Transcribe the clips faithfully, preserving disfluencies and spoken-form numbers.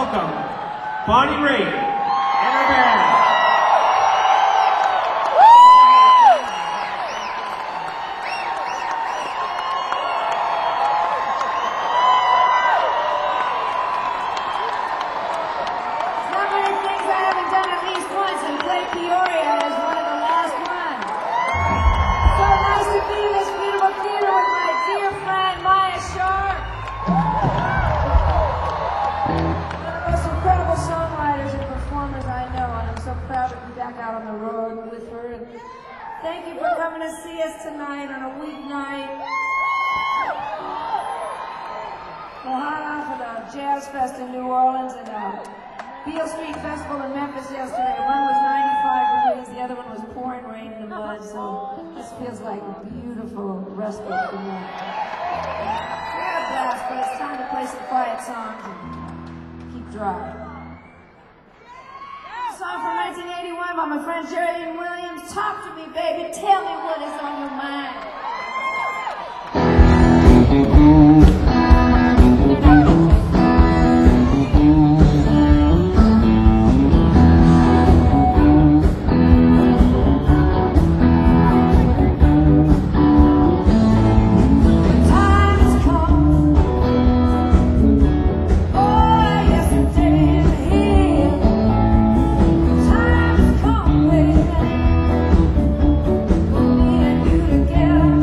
welcome Bonnie Raitt and her band. Peoria is one of the last ones. So nice to be in this beautiful theater with my dear friend Maya Sharp. One of the most incredible songwriters and performers I know, and I'm so proud to be back out on the road with her. And thank you for coming to see us tonight on a weeknight. We're hot off of the Jazz Fest in New Orleans and uh, Beale Street Festival in Memphis yesterday. One was ninety-five degrees, the other one was pouring rain and mud, so this feels like a beautiful respite for me. We had a blast, but it's time to play some quiet songs and keep dry. A song from nineteen eighty-one by my friend Jerry Lee Williams. Talk to me, baby, tell me what is on your mind. Together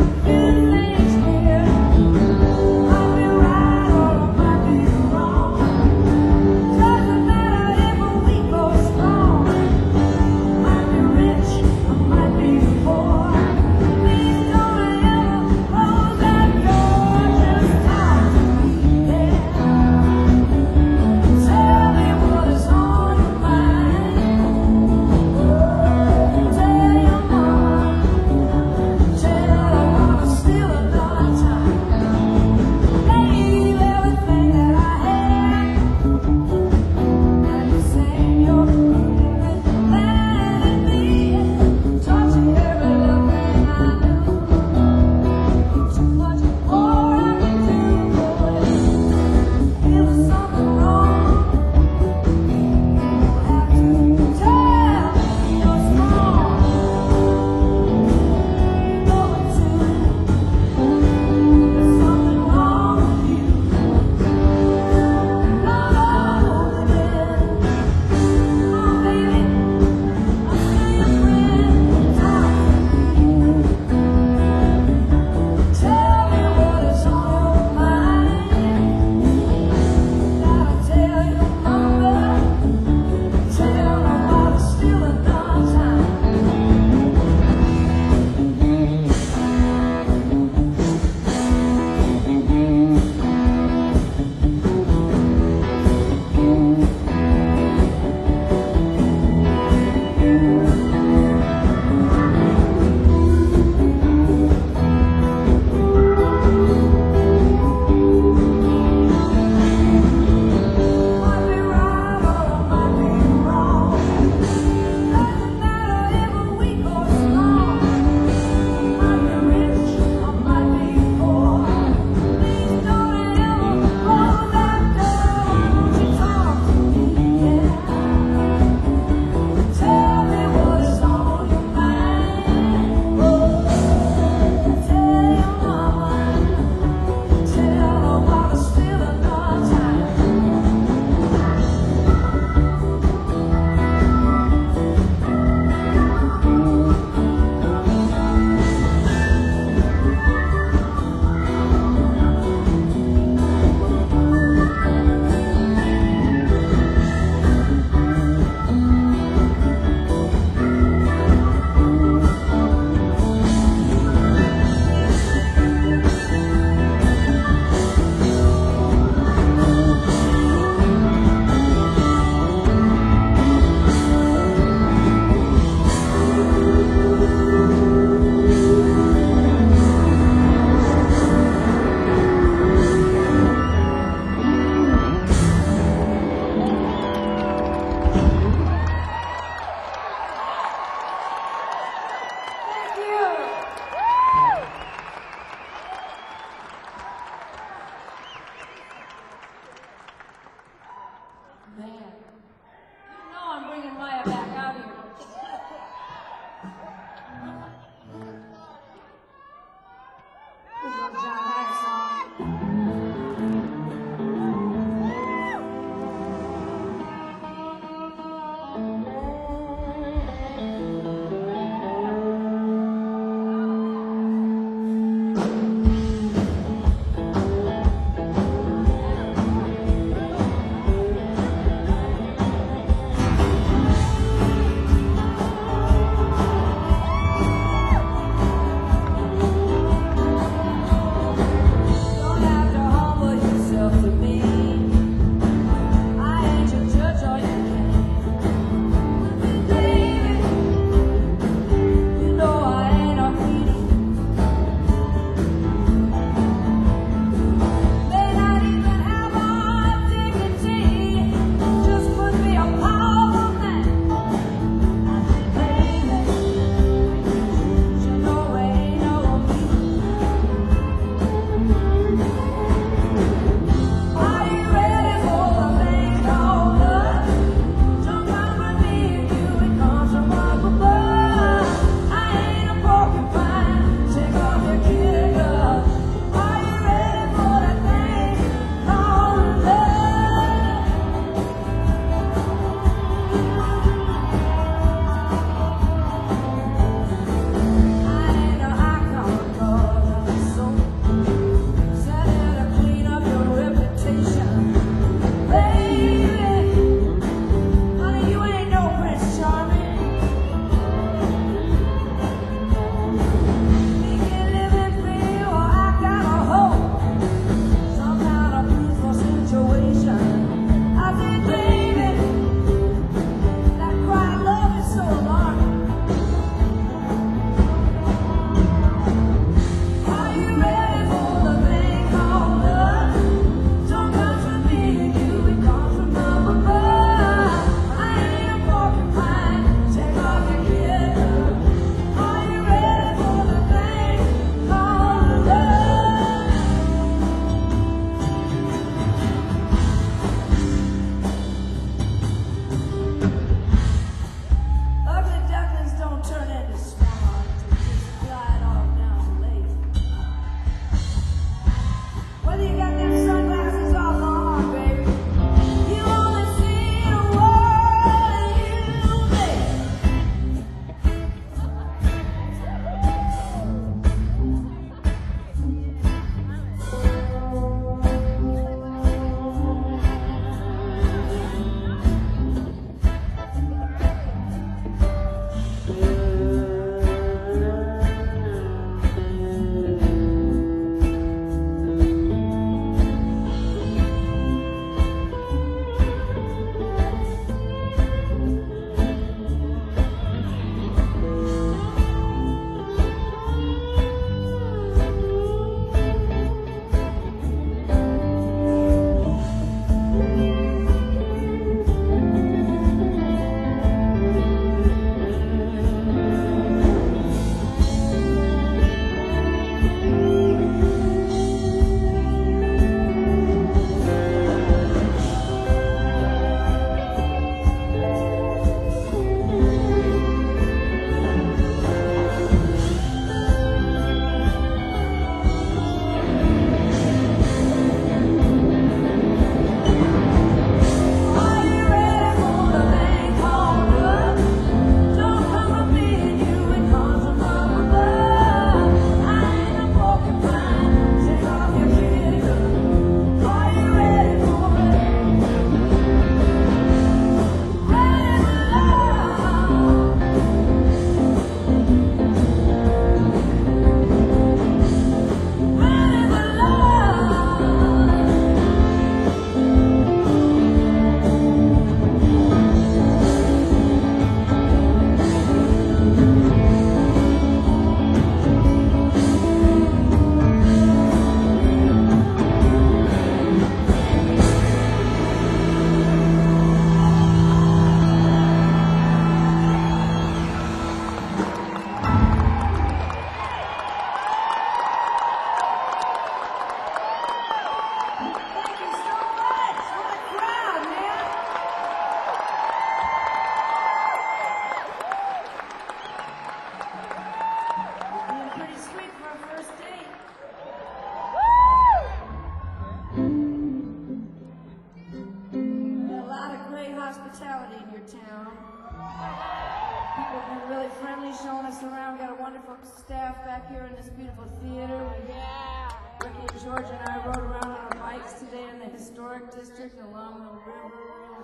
got a wonderful staff back here in this beautiful theater. Yeah. Ricky and George and I rode around on our bikes today in the historic district along the river.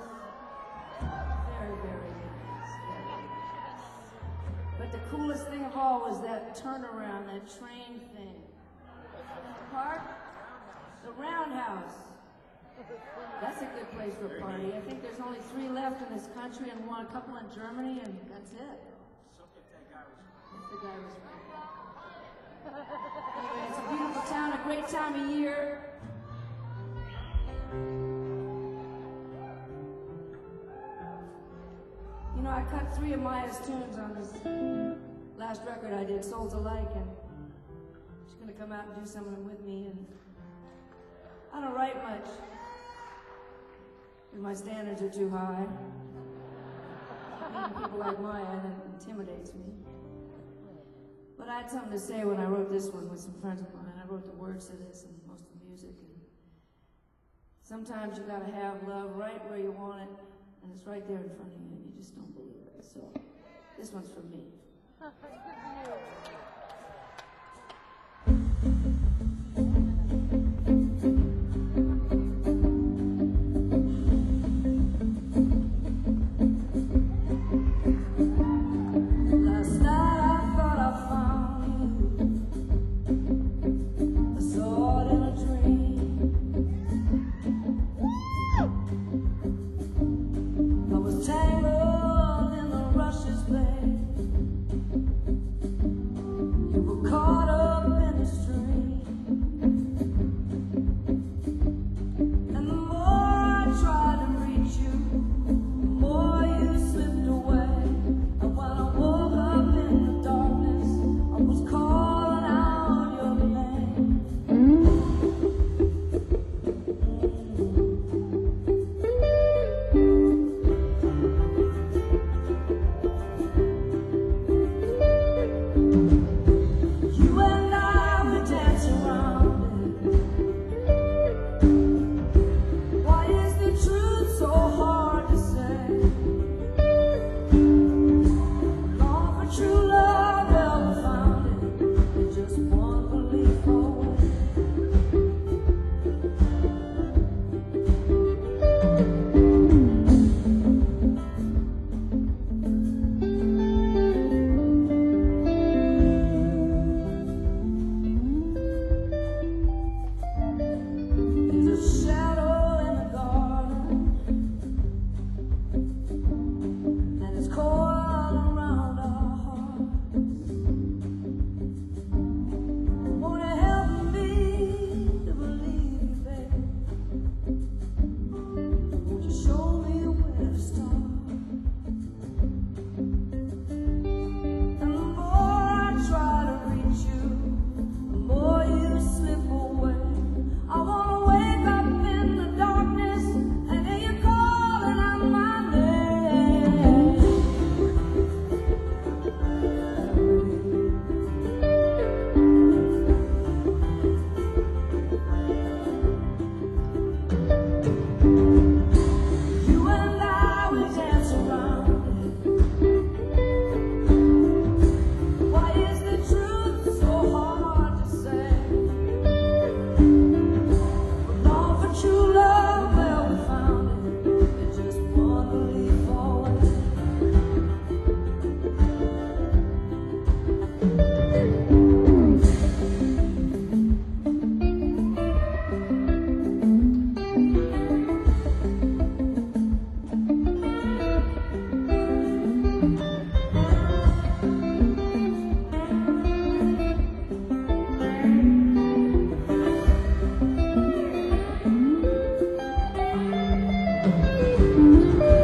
Very, very nice. Very nice. But the coolest thing of all was that turnaround, that train thing. Park? The Roundhouse. That's a good place for a party. I think there's only three left in this country and one, a couple in Germany, and that's it. If the guy was right. Anyway, it's a beautiful town, a great time of year. You know, I cut three of Maya's tunes on this last record I did, Souls Alike, and she's gonna come out and do some of them with me. And I don't write much, because my standards are too high. Meeting people like Maya, that intimidates me. But I had something to say when I wrote this one with some friends of mine. I wrote the words to this and most of the music. And sometimes you gotta have love right where you want it, and it's right there in front of you, and you just don't believe it. So this one's for me.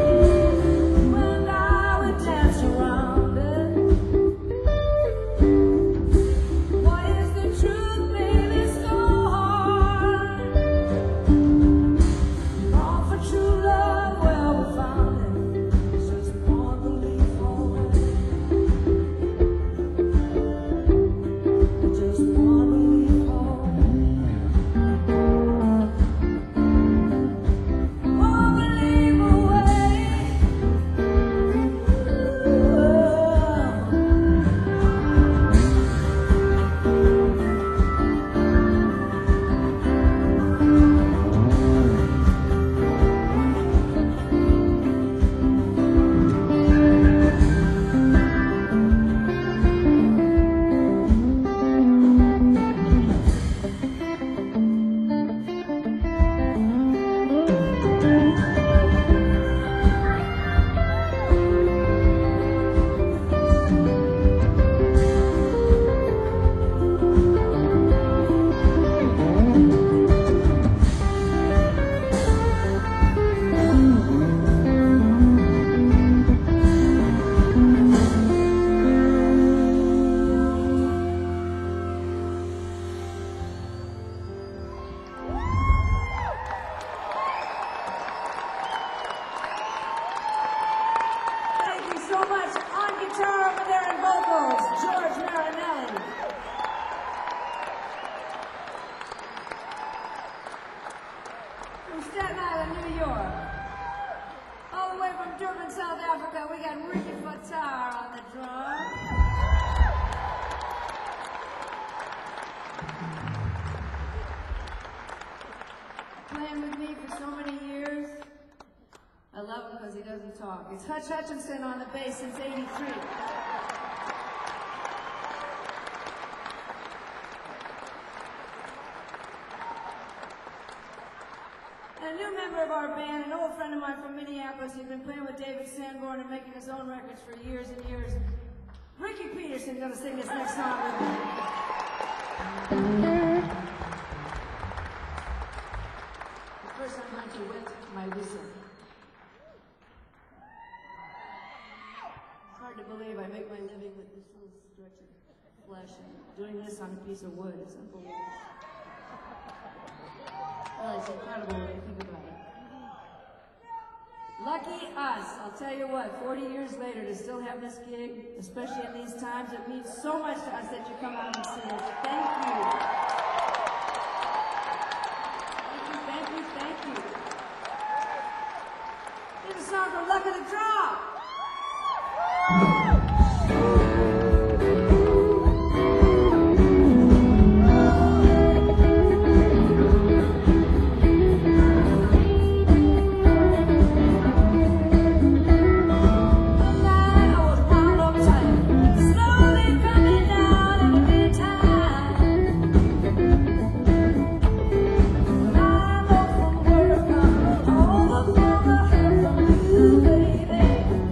You doesn't talk. It's Hutch Hutchinson on the bass since eighty-three. And a new member of our band, an old friend of mine from Minneapolis, he's been playing with David Sanborn and making his own records for years and years. Ricky Peterson's gonna sing this next song with me. But first I'm going to wet my whistle. It's hard to believe I make my living with this little stretch of flesh, and doing this on a piece of wood is unbelievable. Well, it's incredible when you think about it. Lucky us. I'll tell you what, forty years later to still have this gig, especially in these times, it means so much to us that you come out and see us. Thank you. Thank you, thank you, thank you. Here's a song from Luck of the Draw. Baby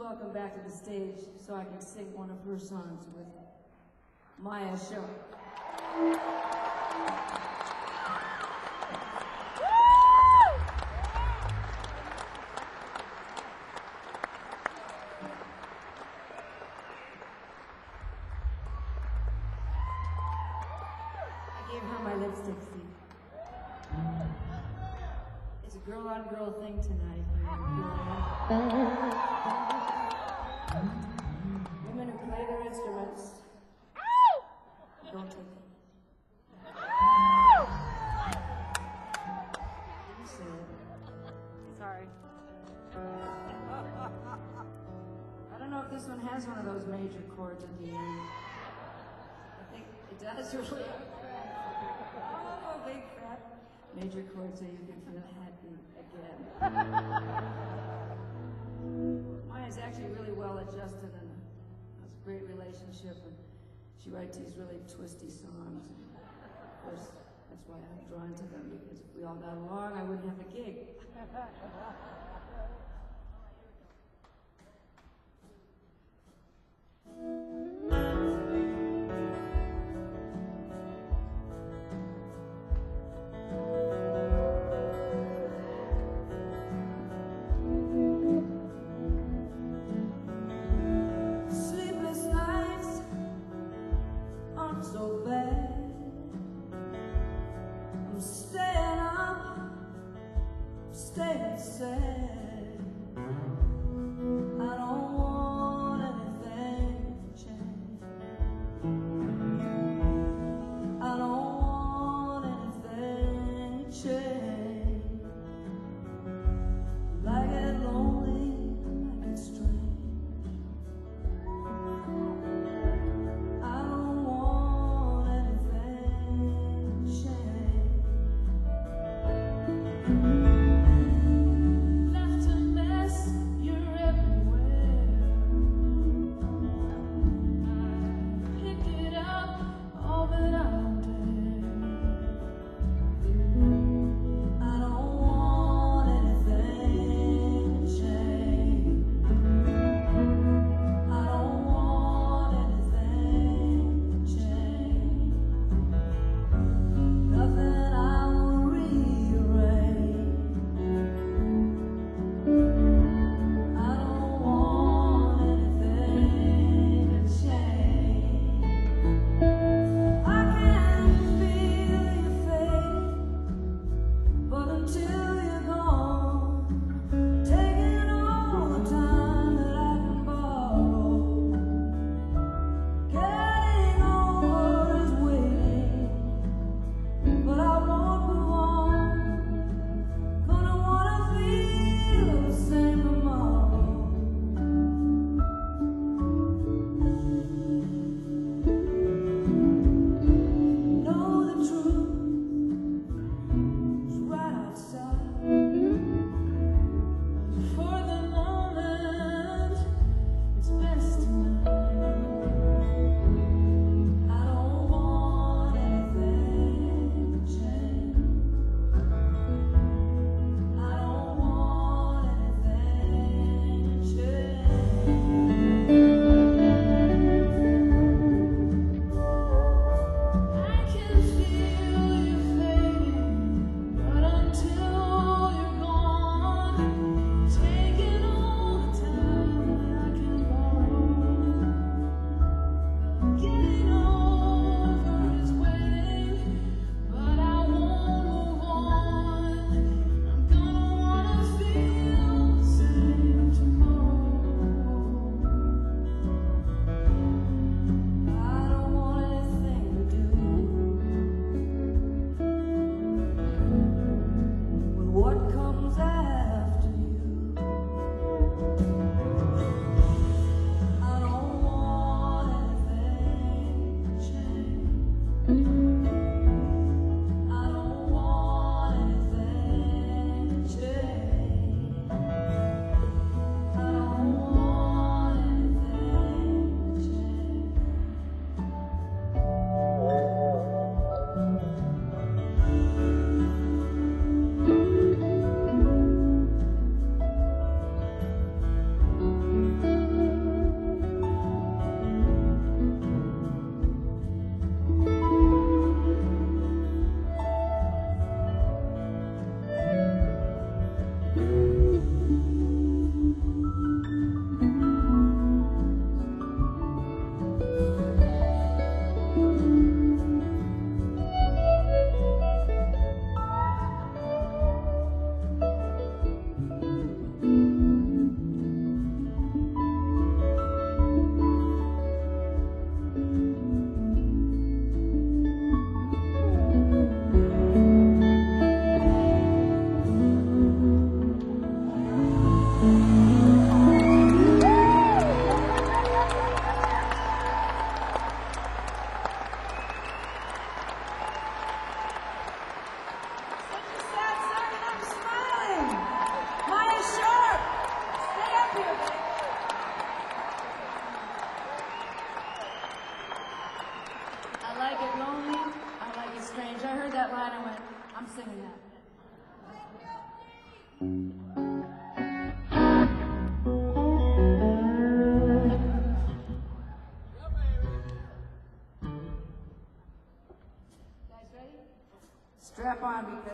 welcome back to the stage so I can sing one of her songs with Maya Show. I gave her my lipstick, see. It's a girl-on-girl thing tonight. Women who play their instruments don't take them. You say it. Sorry. I don't know if this one has one of those major chords at the end. I think it does really. Oh, big fat major chord so you can feel happy again. Maya's actually really well adjusted and has a great relationship, and she writes these really twisty songs. And of course, that's why I'm drawn to them, because if we all got along, I wouldn't have a gig. Sleepless nights aren't so bad. I'm staying up, staying sad.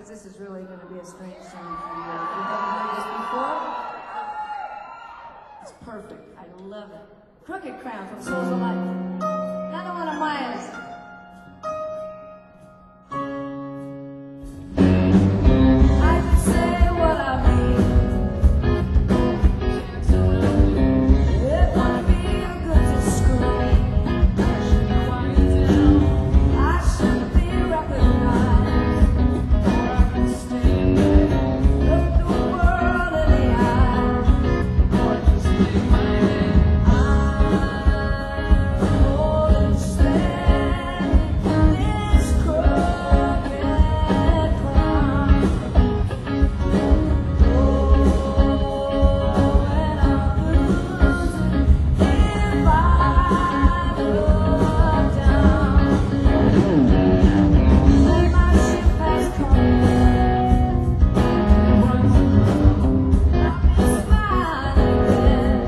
because this is really going to be a strange song for you. If you haven't heard this before, it's perfect. I love it. Crooked Crown from Souls of Life. Another one of Maya's. I can say what I mean. It might be good to scream. I should be recognized. Look the world in the eye. I'm holding steady. This crooked crown. Oh, when I'm losing, if I look down, then my ship has come. I'll be smiling again.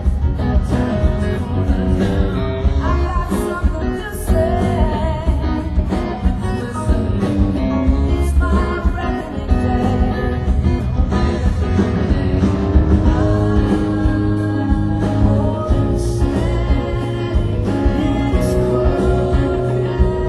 I got something to say. It's my reckoning day. I'm holding steady. This crooked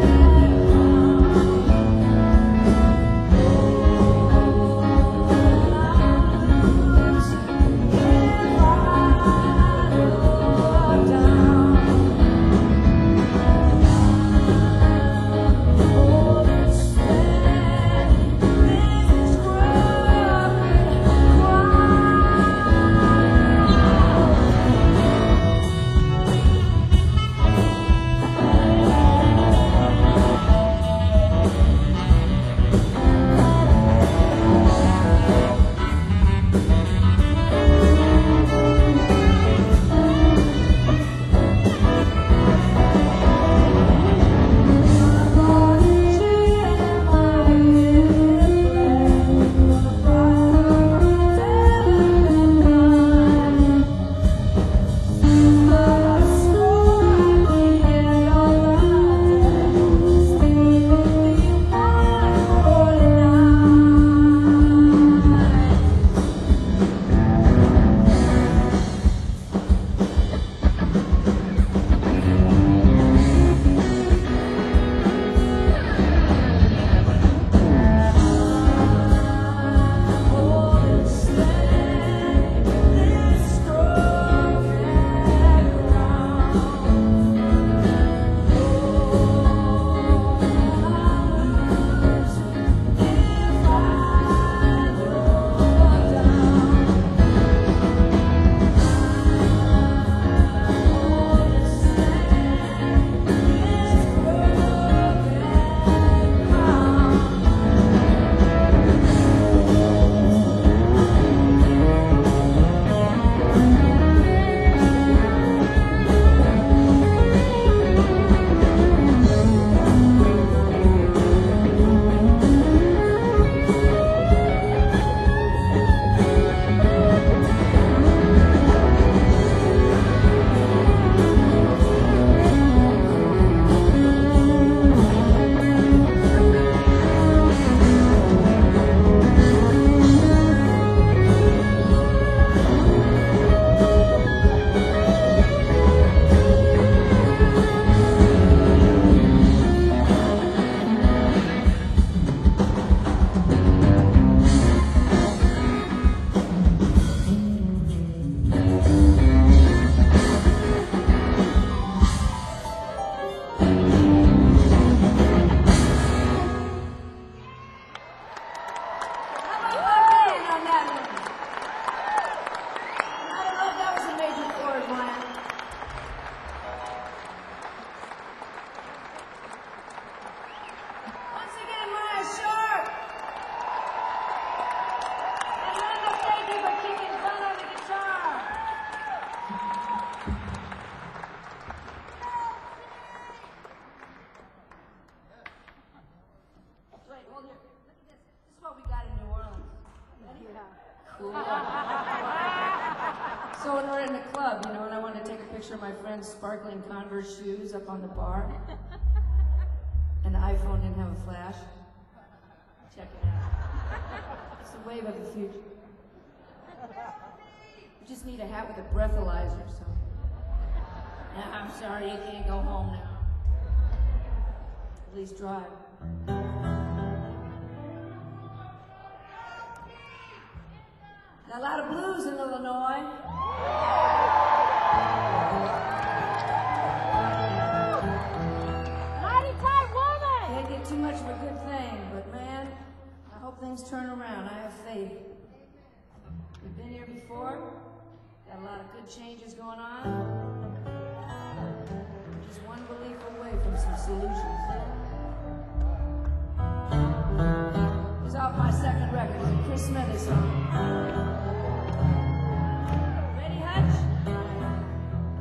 So when we're in the club, you know, and I want to take a picture of my friend's sparkling Converse shoes up on the bar, and the iPhone didn't have a flash, check it out. wave of the future. You just need a hat with a breathalyzer, so. Yeah, I'm sorry, you can't go home now. At least drive. Got a lot of blues in Illinois. Mighty tight woman! Can't get too much of a good thing, but man, I hope things turn around. I have faith. We've been here before. Got a lot of good changes going on. We're just one belief away from some solutions. It's off my second record. It's a Chris Smithy song. Ready, Hutch?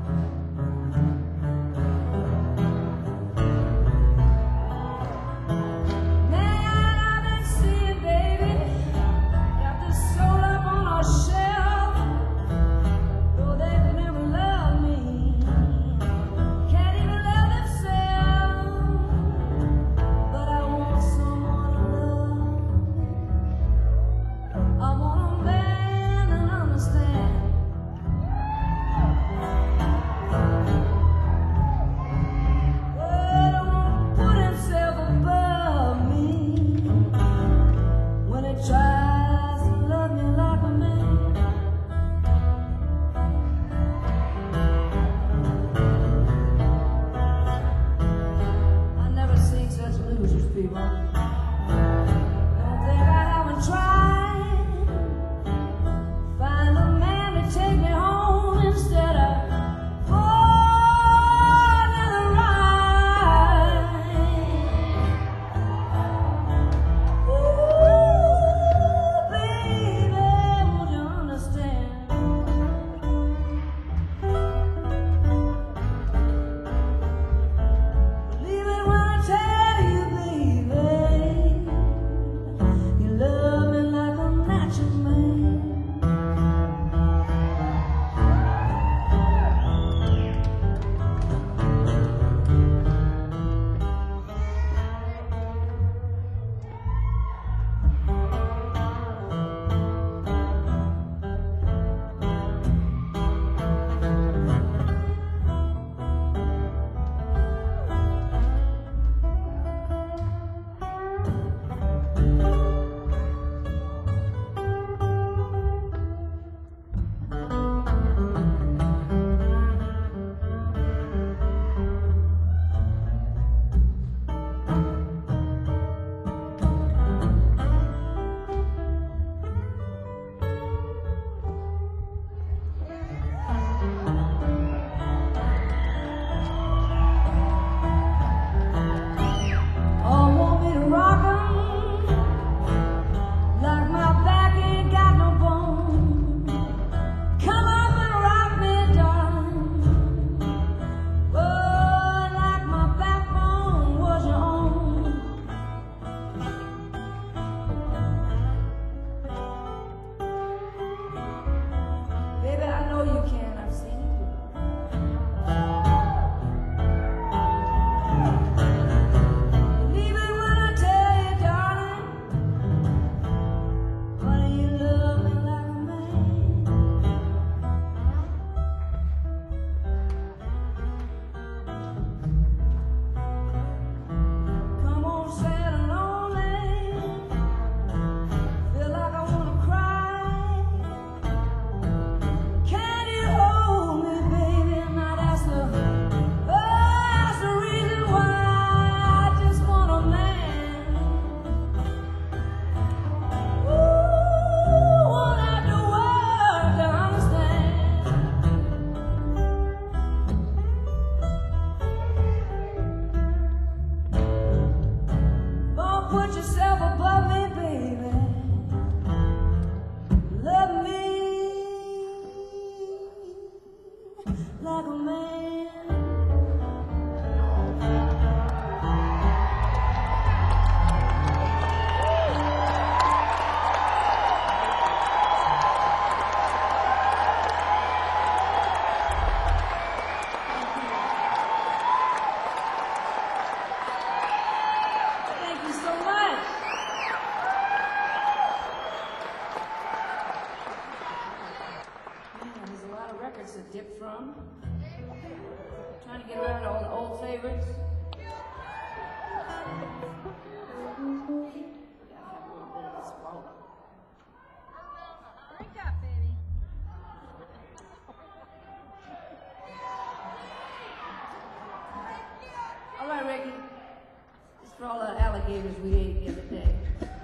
trying to get around to all the old favorites. All right, Ricky. This is for all the alligators we ate the other day.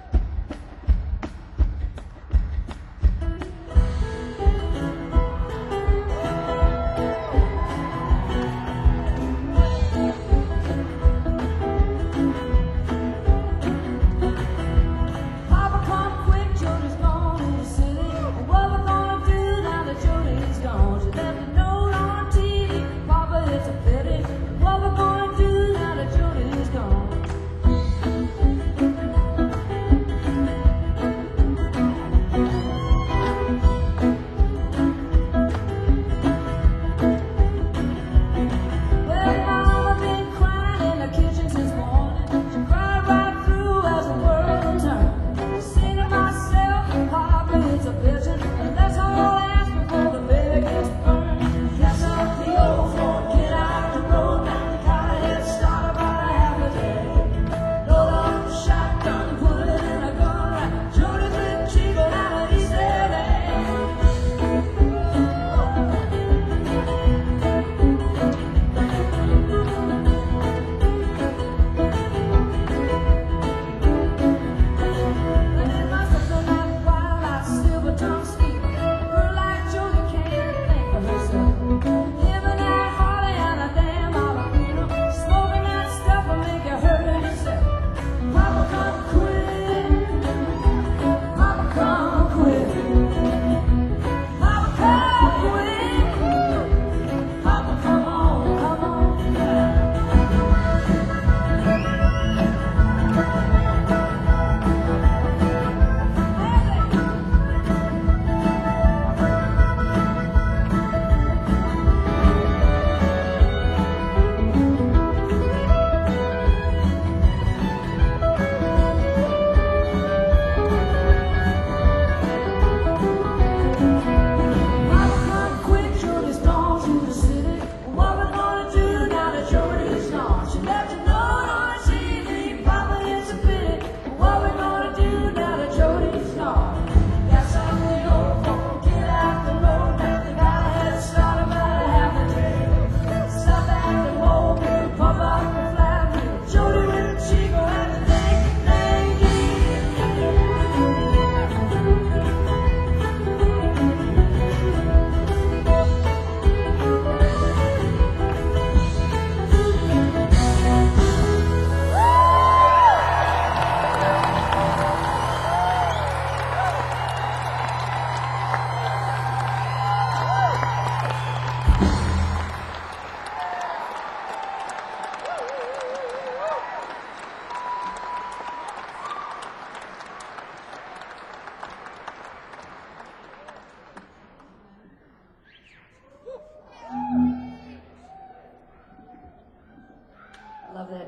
Love that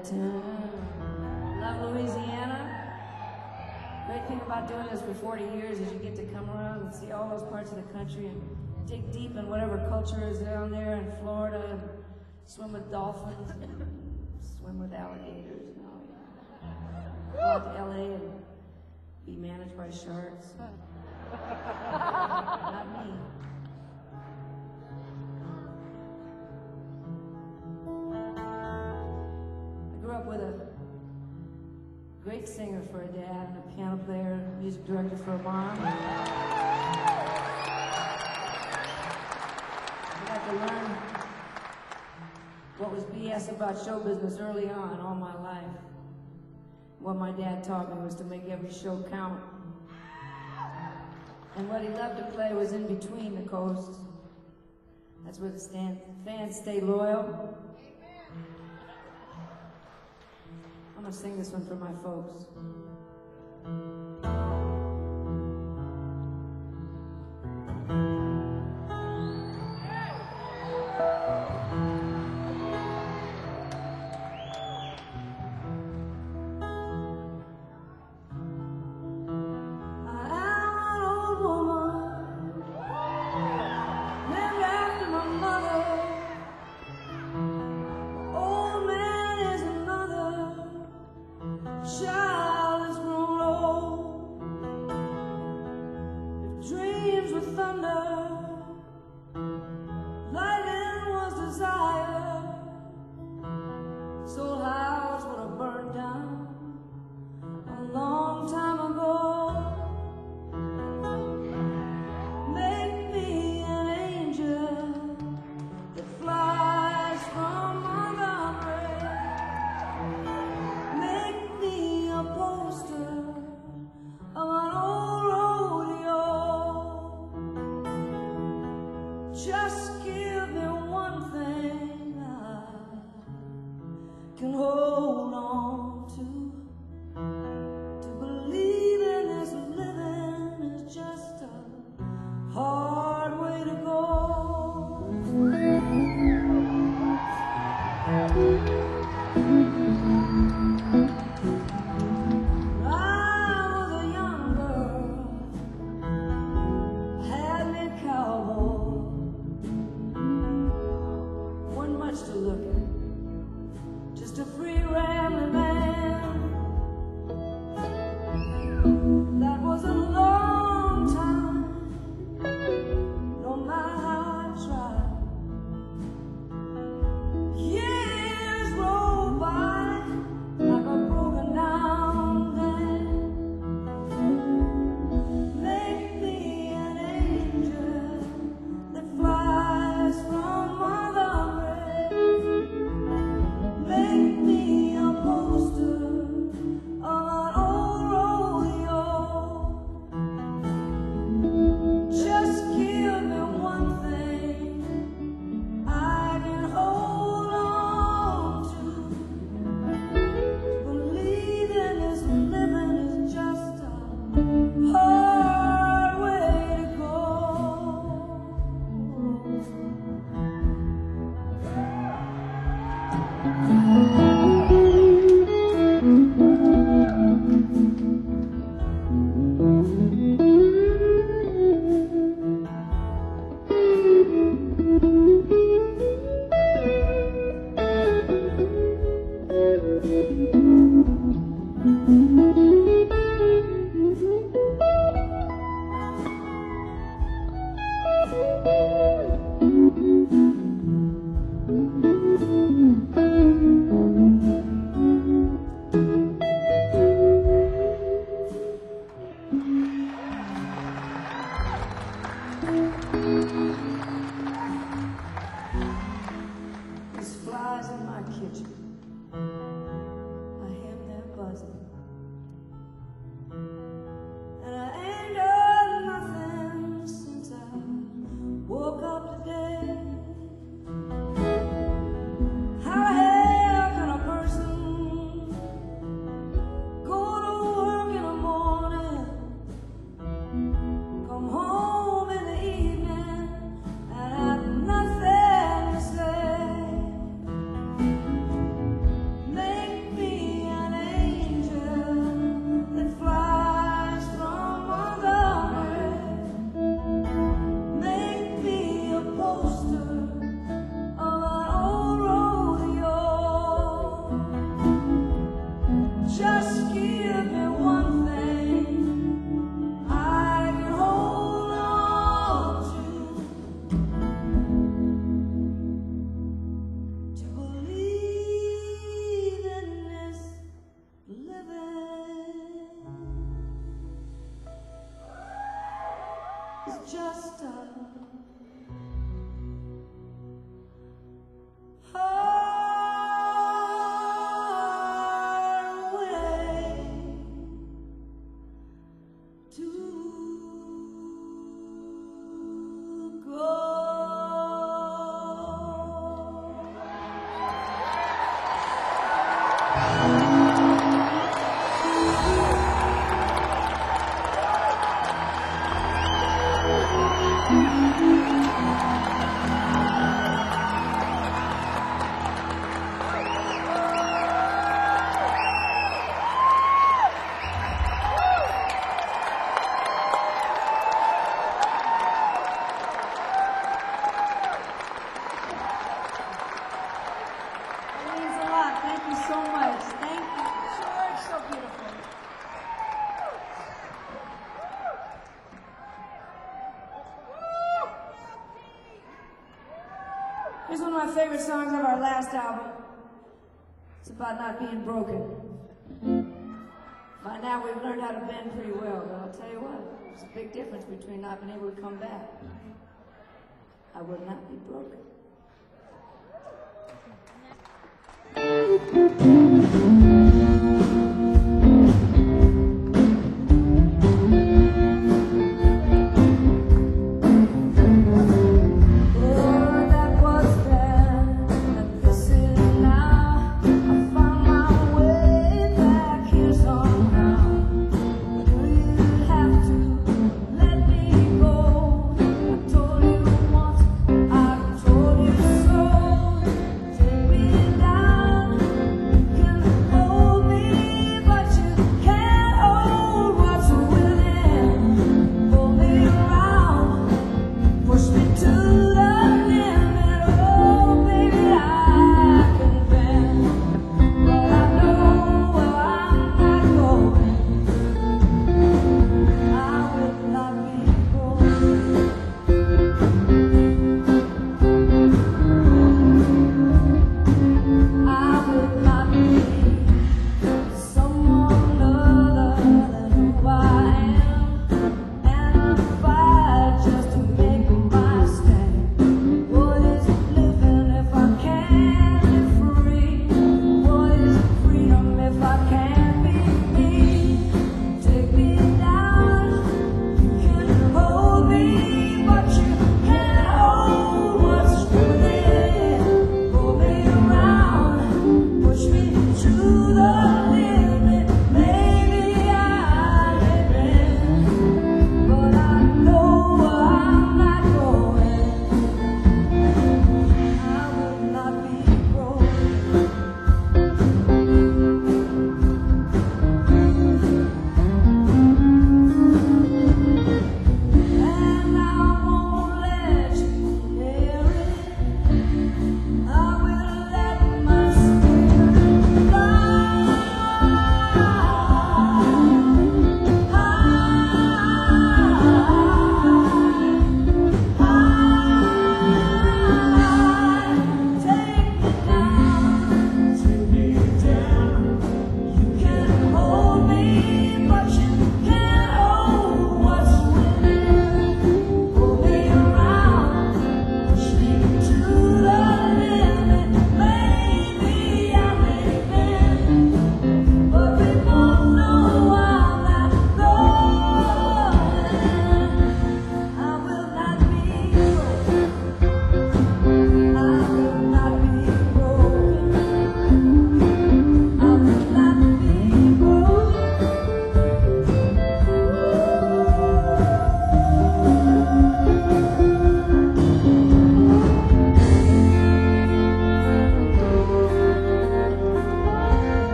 tune. Love Louisiana. Great thing about doing this for forty years is you get to come around and see all those parts of the country and dig deep in whatever culture is down there in Florida and swim with dolphins and swim with alligators. You know. Go out to L A and be managed by sharks. Not me. I grew up with a great singer for a dad and a piano player and a music director for a mom. I got to learn what was B S about show business early on, all my life. What my dad taught me was to make every show count. And what he loved to play was in between the coasts. That's where the stand, fans stay loyal. I'm gonna sing this one for my folks. much to look at. Just a free rambling man. That was a long time, no matter how I tried. Years roll by like a broken down dam. Make me an angel that flies from Mother Earth. Make me a poster of an old rodeo. Just give me one thing I can hold on to. Believing is living is just a hard way to go. There's flies in my kitchen. I hear them buzzing. And I ain't done nothing since I woke up today. How the hell can a person go to work in the morning, come home in the evening, and have nothing to say? Make me an angel that flies from Mother Earth. Make me a poster of an old rodeo. Just give me one thing I can hold on to. To believe in this living is just a hard way to go. It means a lot. Thank you so much. Thank you. George, so beautiful. Here's one of my favorite songs of our last album. It's about not being broken. By now we've learned how to bend pretty well, but I'll tell you what, there's a big difference between not being able to come back. I will not be broken. Oh, that was then, and this is now. I found my way back here somehow. Do you have to let me go? I told you once, I've told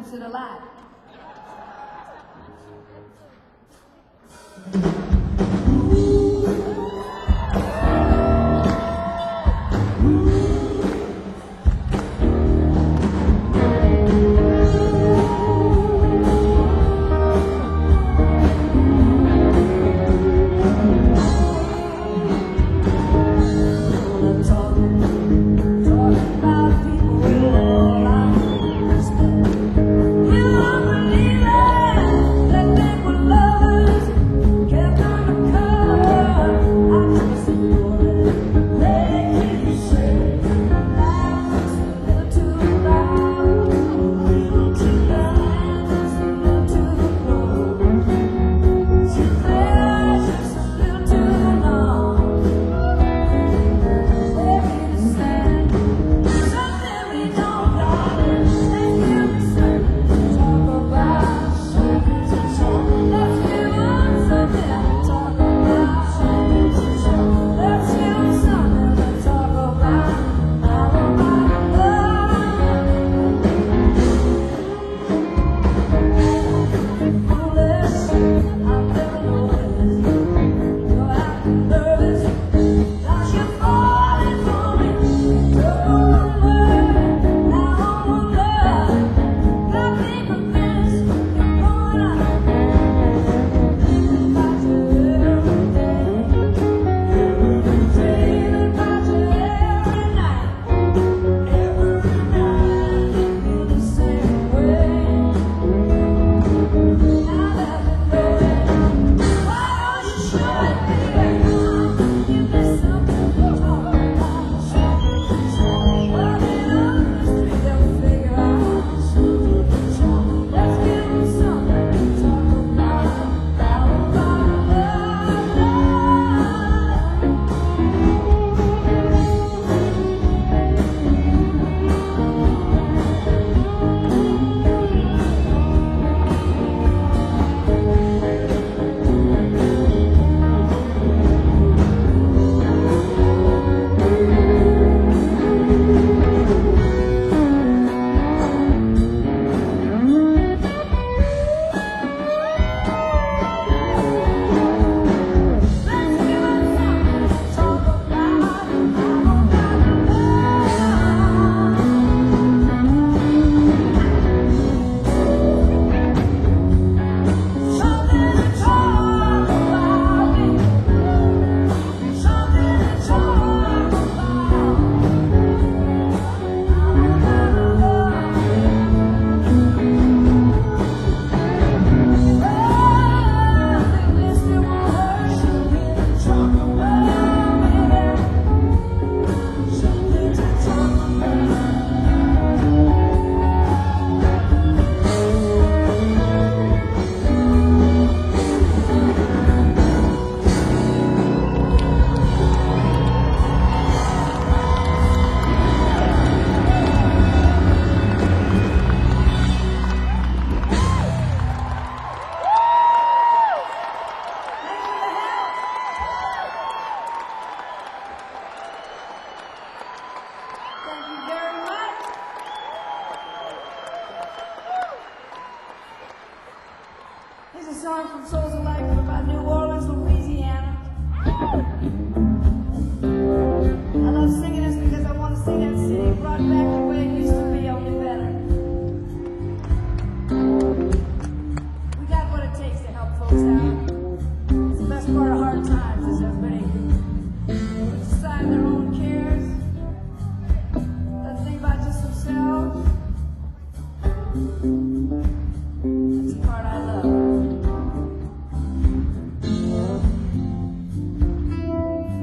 keeps it alive. Song from Souls of Life about New Orleans, Louisiana. I love singing this because I want to see that city brought back the way it used to be, only better. We got what it takes to help folks out. It's the best part of hard times is everybody puts aside their own cares, doesn't think about just themselves. That's the part I love.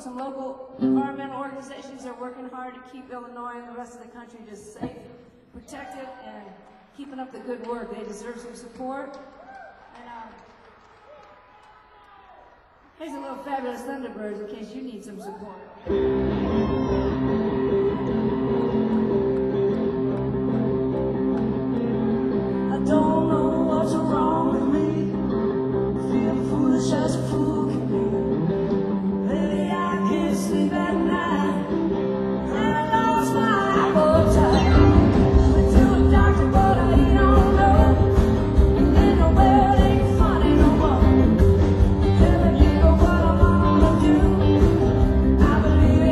and some local environmental organizations are working hard to keep Illinois and the rest of the country just safe, protected, and keeping up the good work. They deserve some support. And uh, here's a little Fabulous Thunderbirds in case you need some support. I don't know what's wrong with me. Feel foolish as a fool can be. Lately I can't sleep at night, and I lost my appetite. Went to a doctor, but I don't know. And the world ain't funny no more. Telling you what I'm gonna do. I believe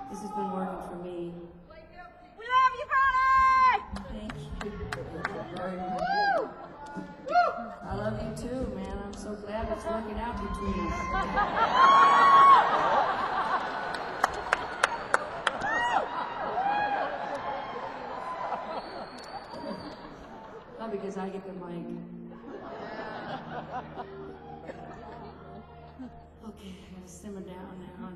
This has been working for me. We love you, Bonnie! Thank you very much. I love you too, man. I'm so glad it's working out between us. Not because I get the mic. Okay, I gotta simmer down now.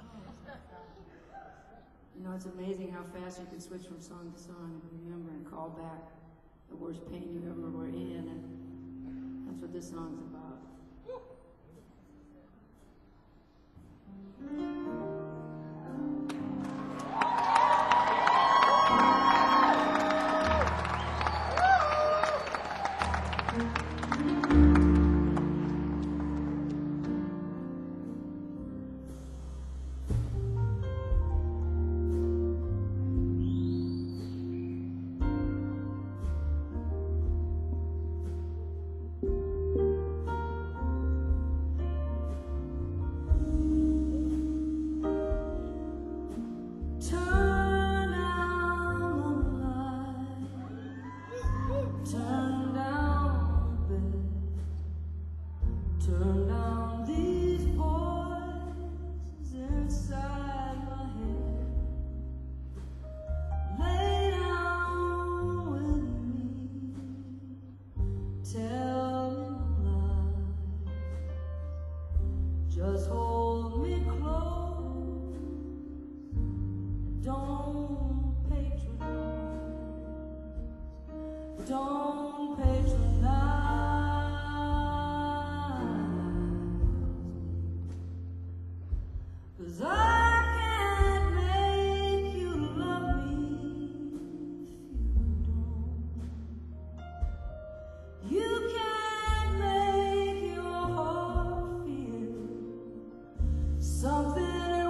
You know, it's amazing how fast you can switch from song to song and remember and call back the worst pain you ever were in, and that's what this song's about. Just hold me close, don't patronize, don't patronize, 'cause I can't make you love me if you don't. You can't make your heart feel something it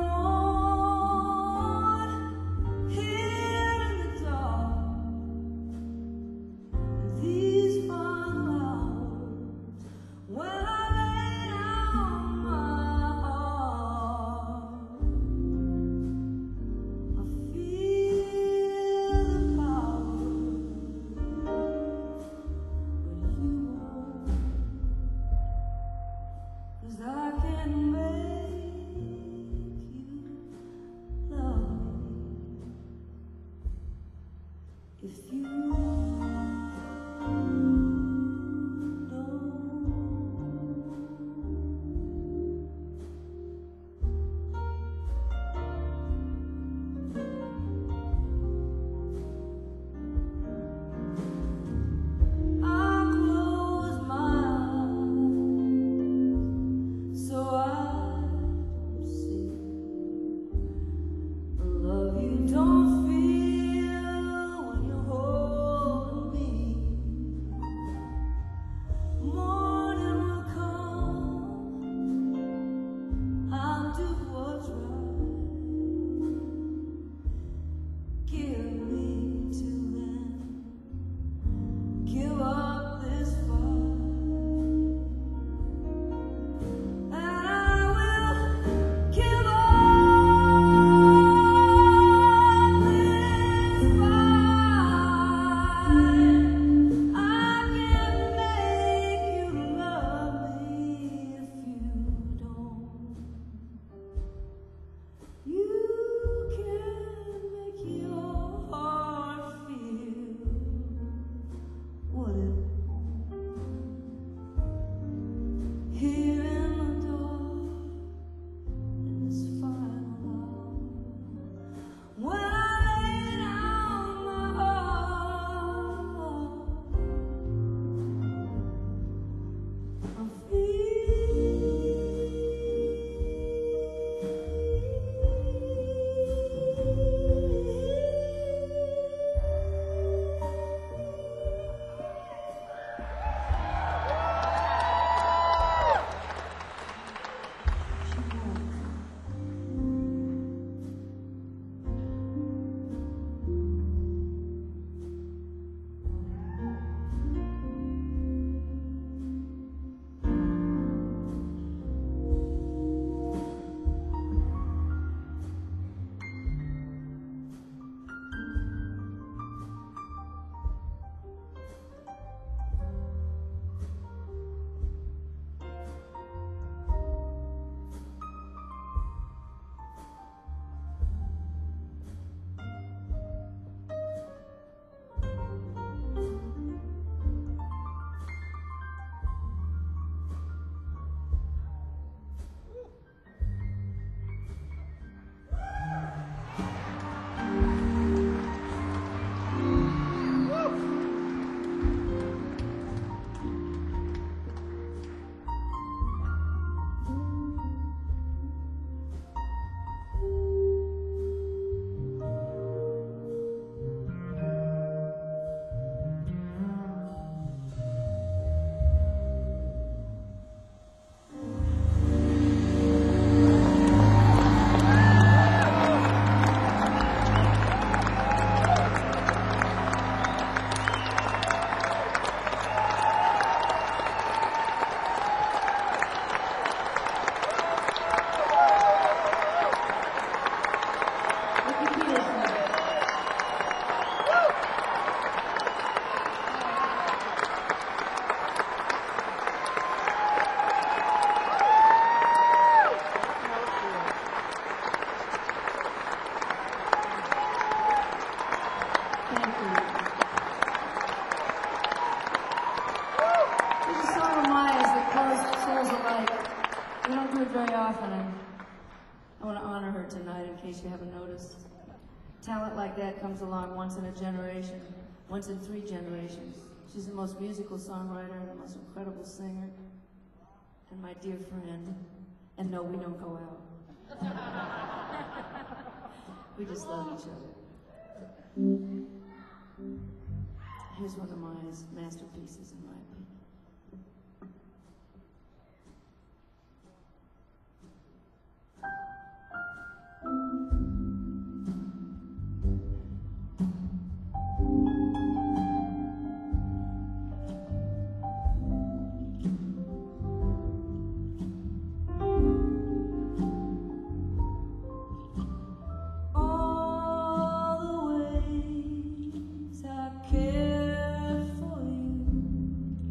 won't here in the dark. These fine hours when I lay down my heart, I feel the power, but you won't, 'cause I can make love me if you don't feel when you hold Thank you. There's a song of Maya's that closed souls alike. We don't do it very often, and I want to honor her tonight in case you haven't noticed. Talent like that comes along once in a generation, once in three generations. She's the most musical songwriter, the most incredible singer, and my dear friend. And no, we don't go out. We just love each other. Here's one of Maya's masterpieces, in my opinion. All the ways I cared for you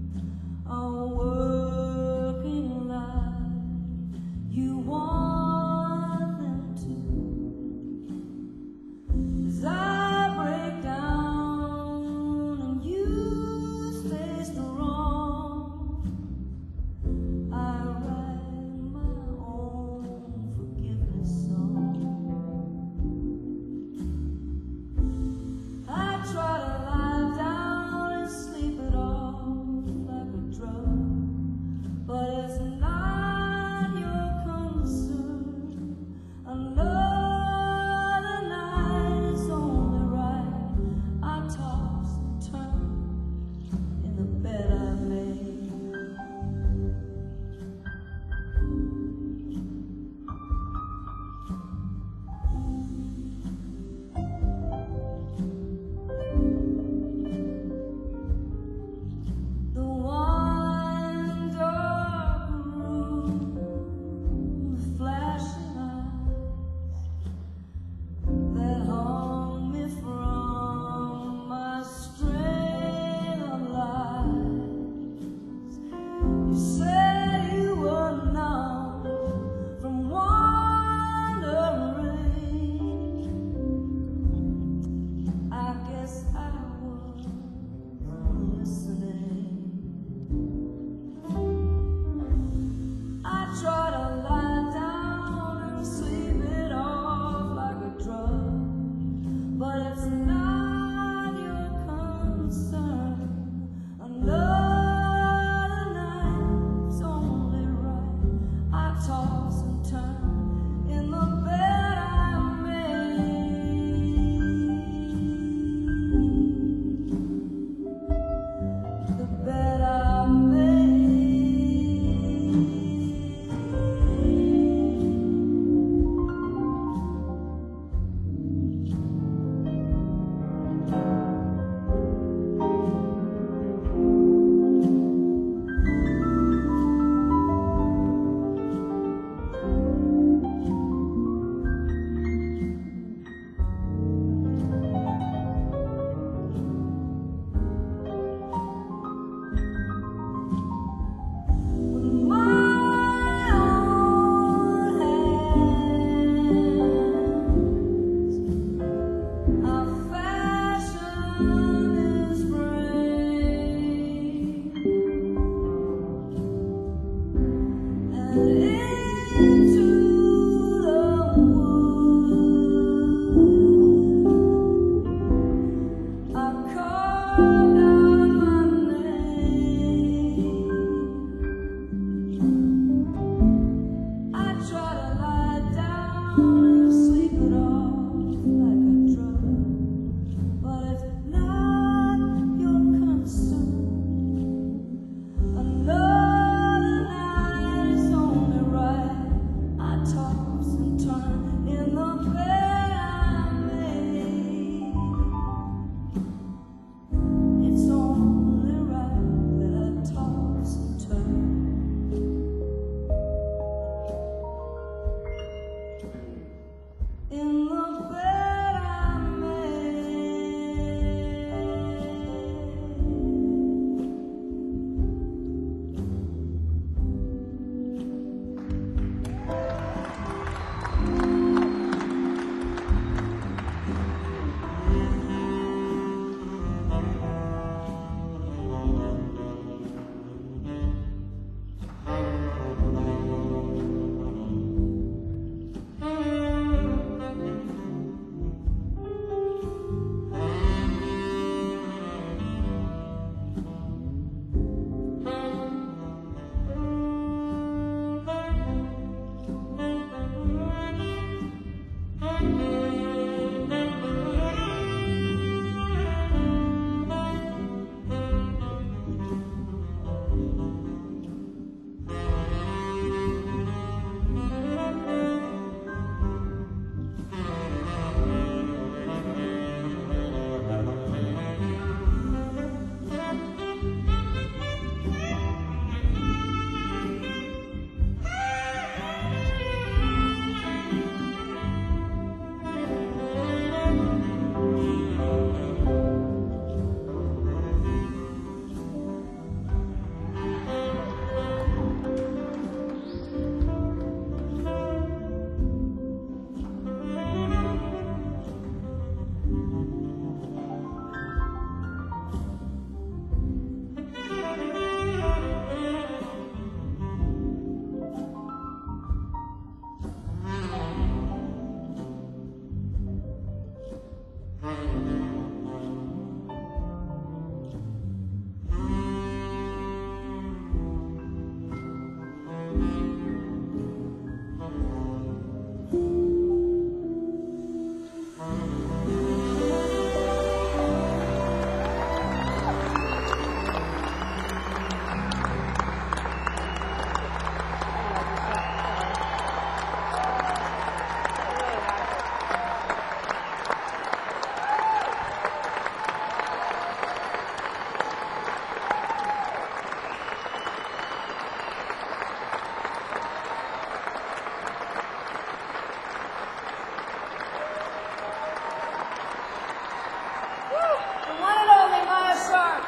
The one and only Maya Sharp.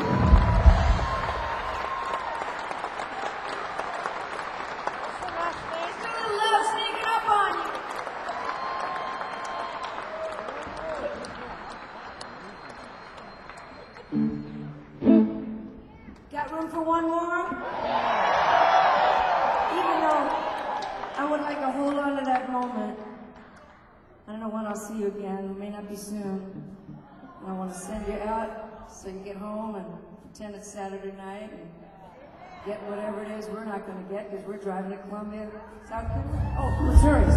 There's a little love sneaking up on you. Got room for one more? Even though I would like to hold on to that moment. I don't know when I'll see you again. It may not be soon. I want to send you out so you get home and pretend it's Saturday night and get whatever it is we're not going to get because we're driving to Columbia, South Carolina. Oh, Missouri,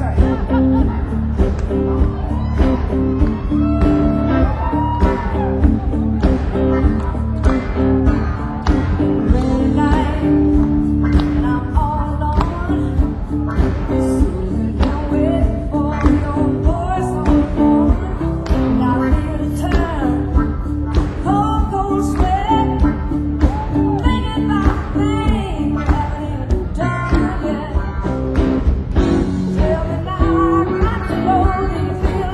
Rainy night, and I'm all alone. Sitting down waiting for your voice on the phone. Not here to turn, cold, cold sweat. Thinking about things we haven't even done yet. Tell me now, I got to know, do you feel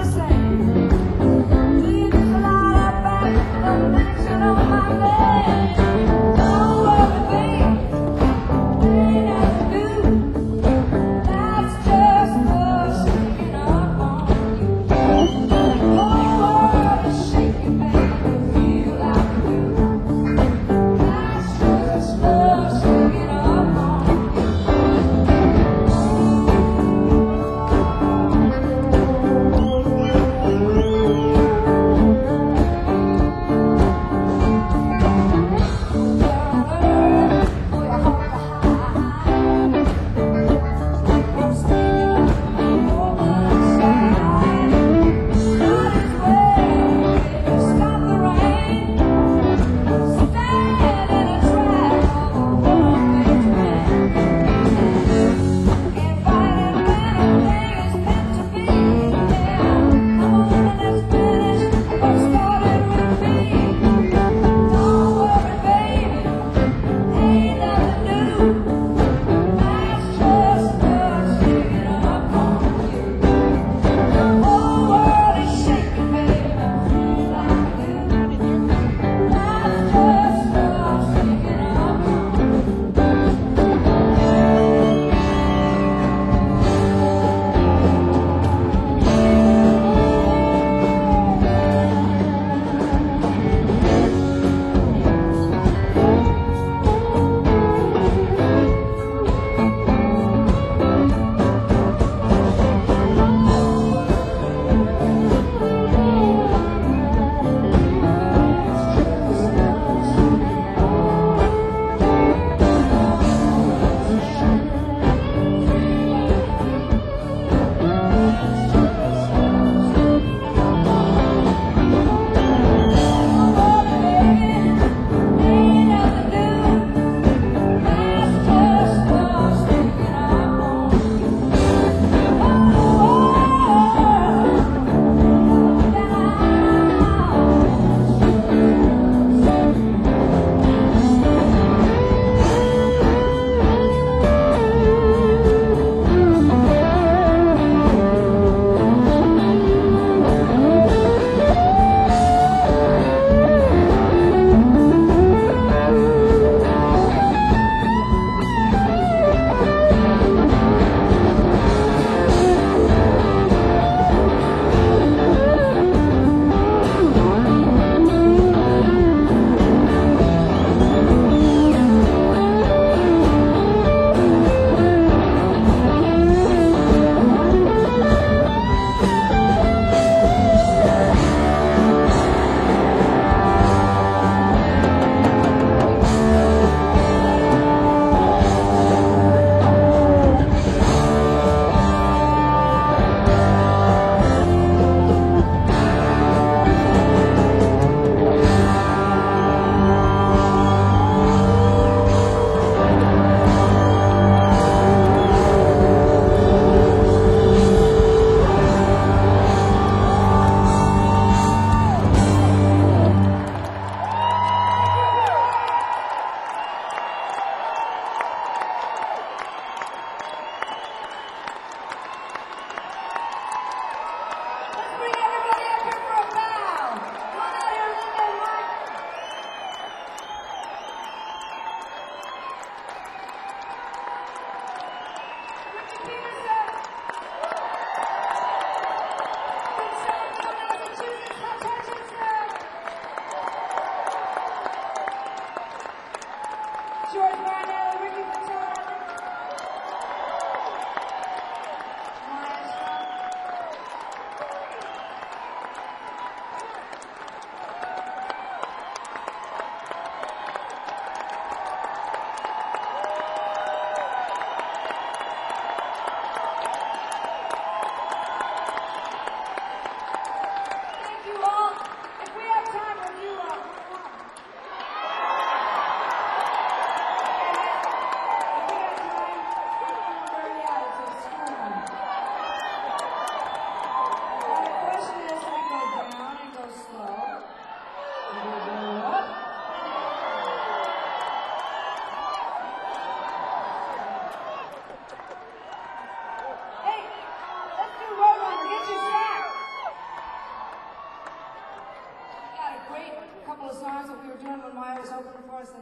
couple of songs that we were doing when Maya was opening for us. And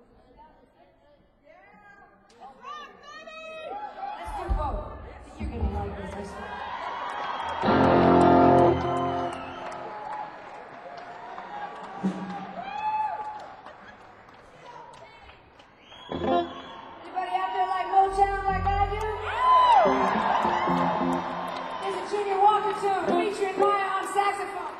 let's do both. You're gonna like this, I swear. Anybody out there like Motown like I do? There's a Junior Walker tune featuring Maya on saxophone.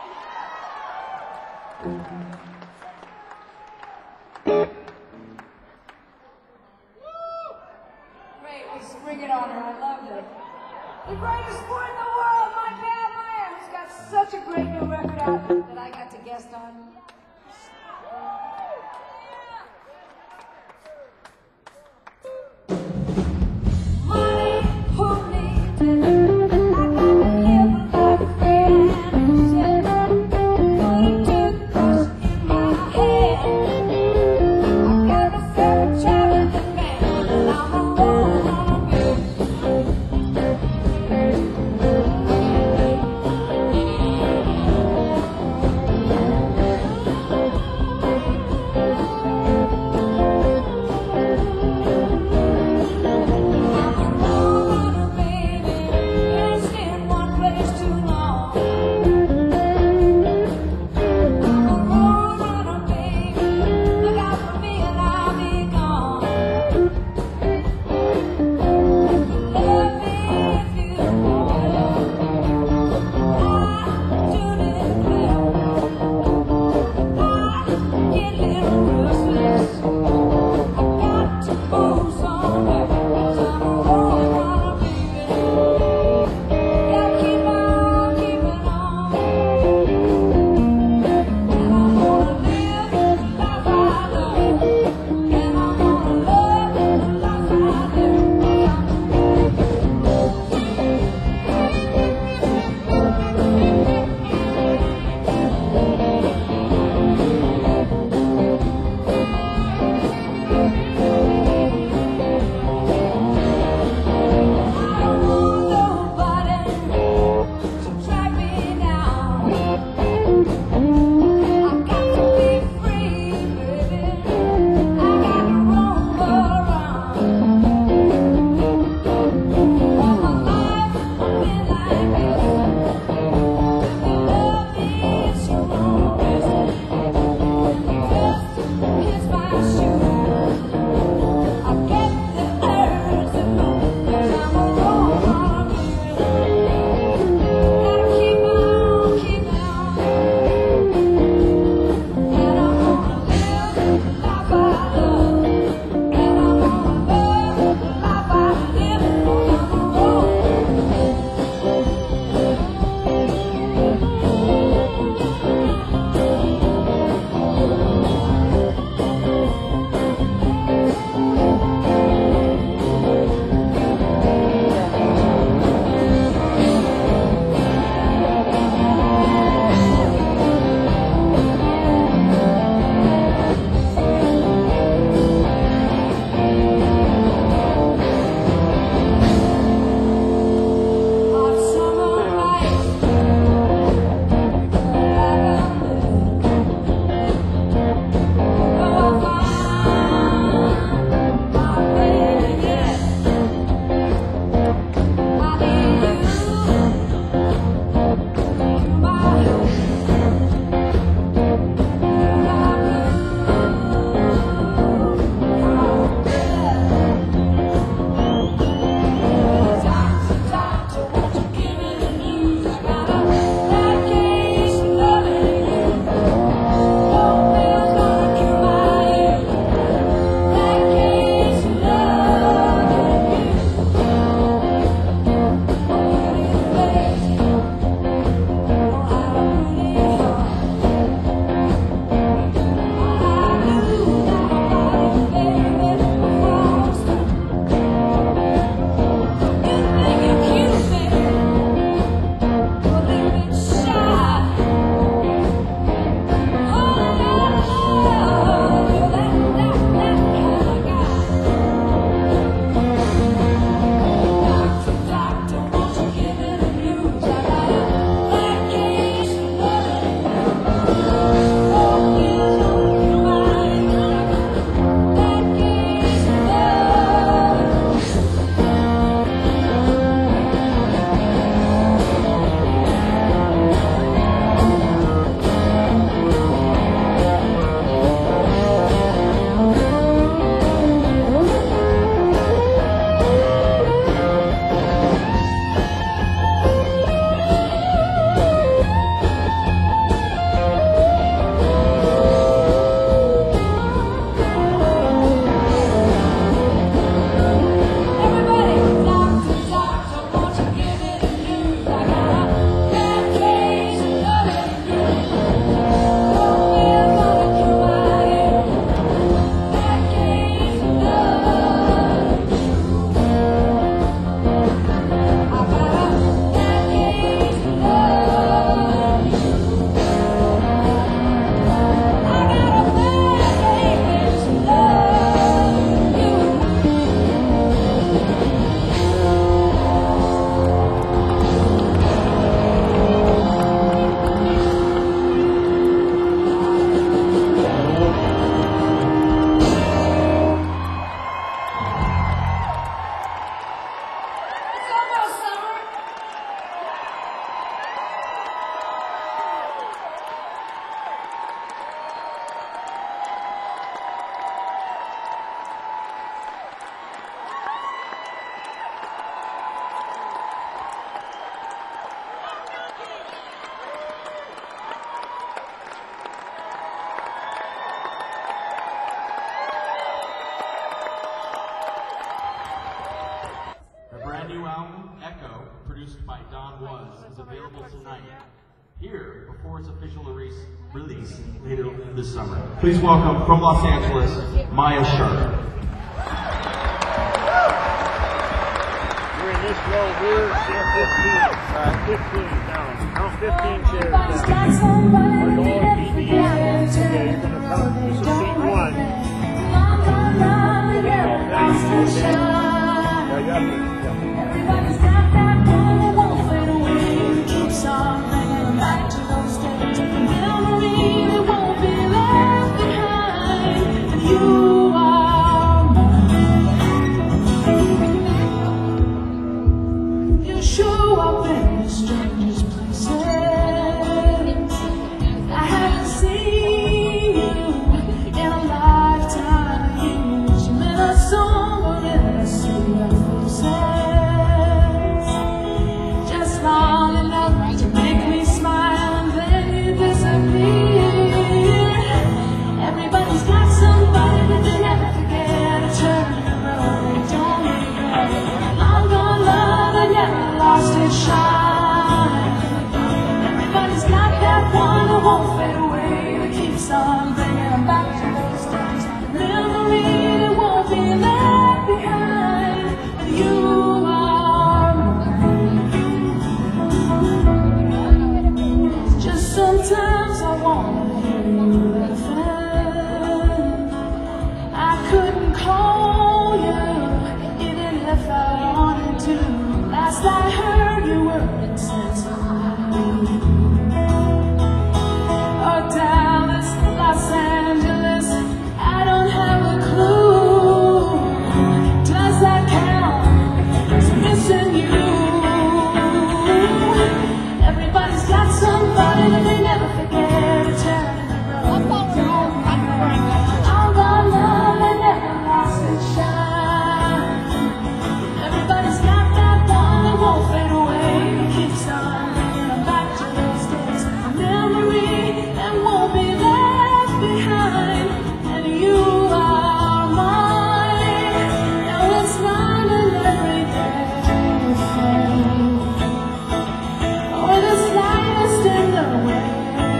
Great, we spring it on her. I loved it. The greatest sport in the world, my pal Maya, who's got such a great new record out that I got to guest on. here before its official release, release later this summer. Please welcome from Los Angeles, Maya Sharp. You're in this row here, count fifteen, uh, fifteen down, count fifteen chairs down. Are you all T V? Okay, you're gonna count, this is seat one. Yeah, you have to, yeah. Everybody's got that one that won't fade away. It keeps on bringing back to those days. A memory that won't be left behind. And you are mine. You show up in the strangest places. I haven't seen you in a lifetime of years. You meant a song in a sea of faces. Just long enough to make me smile and then you disappear. Everybody's got somebody that they never forget. A turn in the road they don't regret. Long gone love that never lost its shine. Everybody's got that one that won't fade away. That keeps on bringing them back to those days. A memory that won't be left behind. And you are mine. Just sometimes I wanna hear you laughing. I couldn't call you even if I wanted to. Last I heard you were in Cincinnati or Dallas, Los Angeles. I don't have a clue. Does that count? It's missing you. Everybody's got somebody that they never forget. A turn in the road. Don't regret. All gone love that never lost its shine. Everybody's got that one that won't fade away. It keeps on bringing them back to those days. A memory that won't be left behind. And you are mine. Now it's not an everyday thing, or the slightest in the way.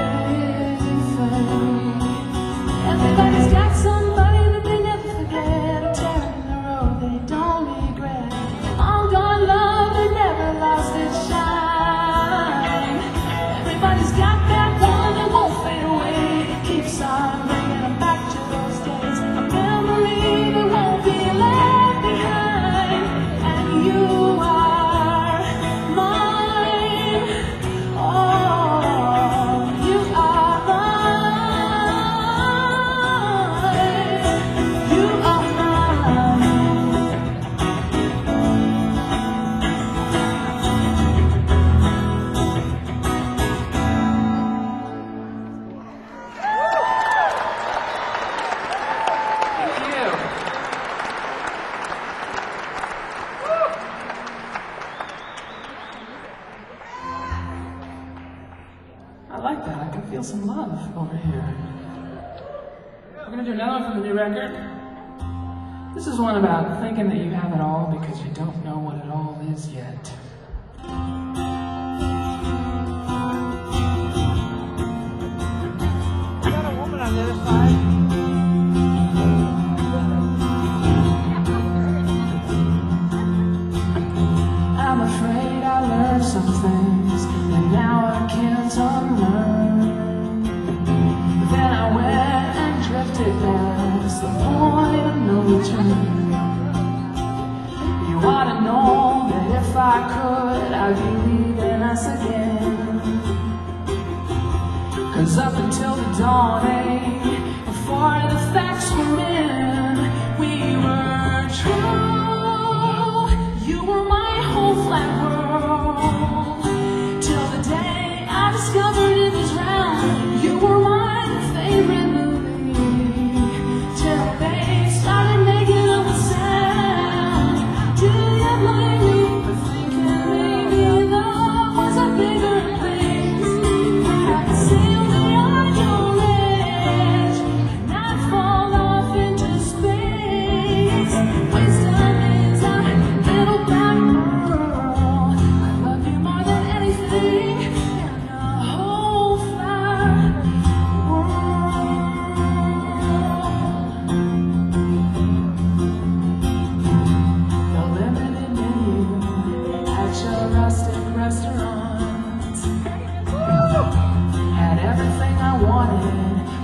Everybody's got somebody that they never forget. A turn in the road they don't regret. Long gone love that never lost its shine. Everybody's got that one that won't fade away. It keeps on bringing them back to those days. A memory that won't be left behind. And you are mine. Oh, you are mine. You are mine. Thank you. I like that. I can feel some love over here. We're gonna do another one from the new record. This is one about thinking that you have it all because you don't know what it all is yet. You got a woman on the other side? I'm afraid I learned some things and now I can't unlearn. Then I went and drifted past the point of no return. You ought to know that if I could, I'd be leaving us again. Cause up until the dawning, before the facts were in, we were true. You were my whole flat world, till the day I discovered it was round. You were my favorite movie, till they started making up a sound. Do you blame me for thinking maybe love was a bigger place? I could sail beyond your edge, not fall off into space.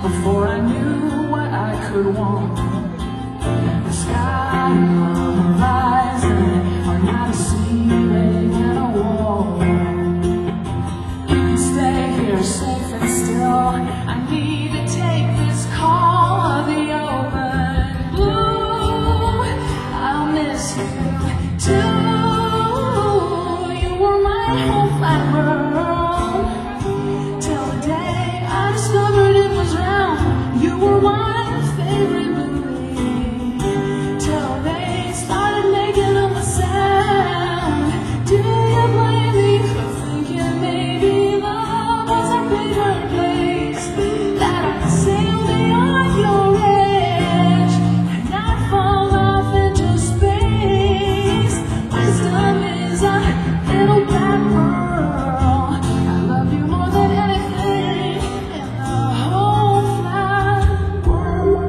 before I knew what I could want. The sky and the horizon are not a ceiling and a wall. You can stay here safe and still. I need to take this call of the open blue. I'll miss you too. You were my whole flat world till the day I discovered it was round. You were my favorite movie till they started making up a sound. Do you blame me for thinking maybe love was a bigger place, that I could sail beyond your edge and not fall off into space? Wisdom is a little black pearl. I love you more than anything in the whole flat world.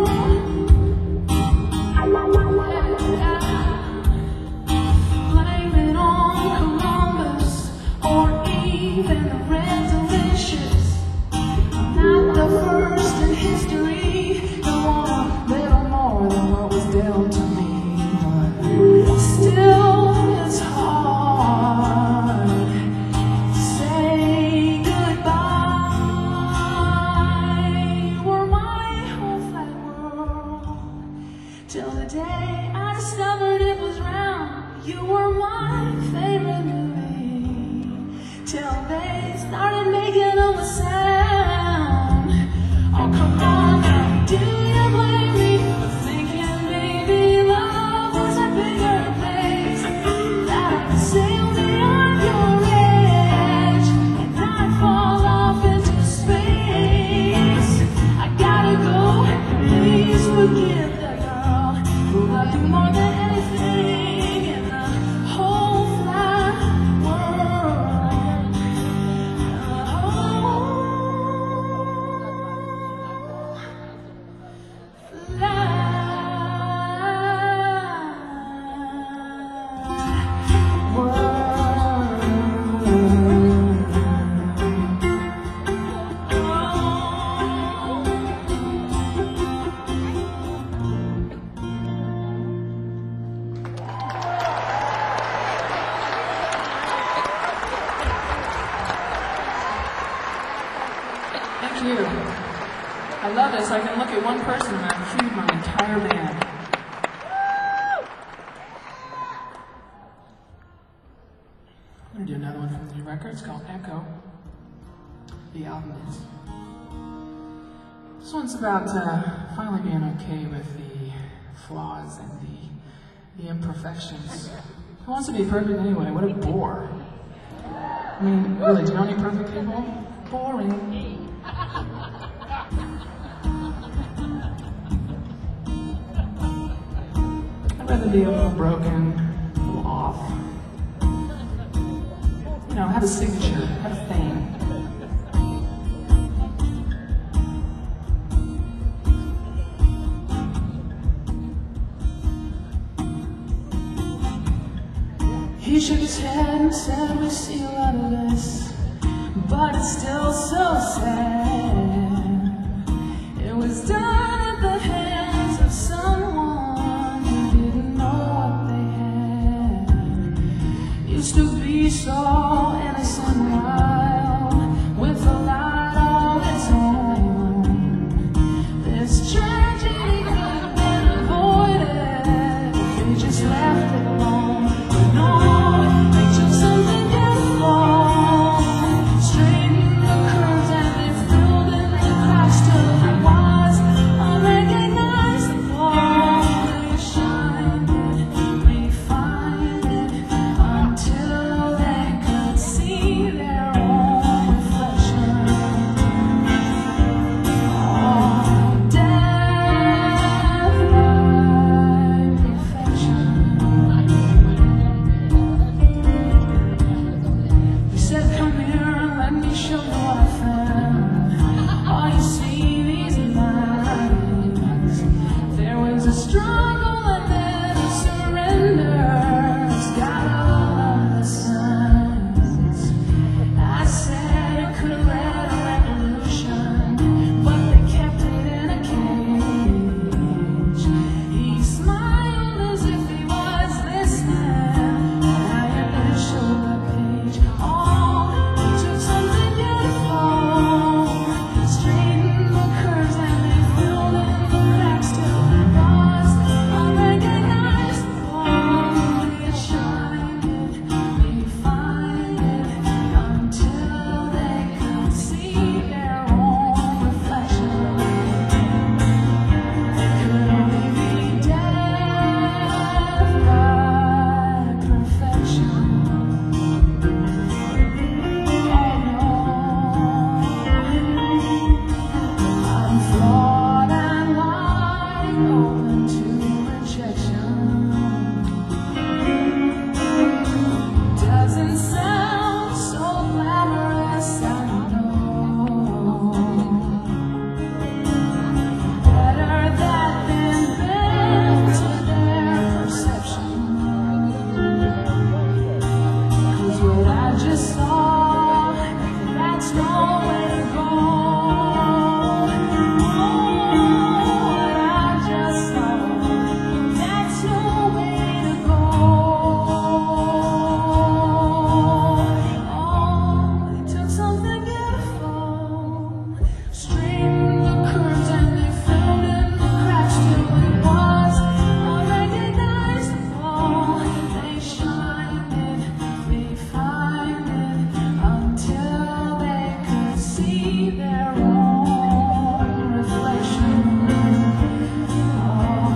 Blame it on Columbus or even the Red Delicious. I'm not the first in history to want a little more than what was dealt to me, but still it's hard to say goodbye. You were my whole flat world till the day I discovered it was round. You were my favorite movie till they started making all the sound. Oh, come on now, do you blame me for thinking maybe love was a bigger place, that I could sail beyond your edge and not fall off into space? I gotta go, please forgive the girl who loved you more than anything in the whole flat world. The whole Thank you. I love this. I can look at one person and I've cued my entire band. I'm going to do another one from the new record. It's called Echo. The album is. This one's about uh, finally being okay with the flaws and the, the imperfections. Who wants to be perfect anyway? What a bore. I mean, really, do you know any perfect people? Boring. I'd rather be a little broken, a little off. You know, have a signature, have a thing. He shook his head and said, we see a lot of this, but it's still so sad. It was done at the hands of someone who didn't know what they had. Used to be so innocent and wild, with a light of its own. This tragedy could have been avoided if we just left it alone. But no, they took something beautiful, straightened the curves and they filled in the cracks till it was unrecognizable. They shined it, refined it, until they could see their own reflection. Oh, death by perfection. He said, come here and let me show you what I found. Oh, you see these lines. There was a struggle and then a surrender. It's got all of the signs. I said it could have led a revolution, but they their own reflection. Oh,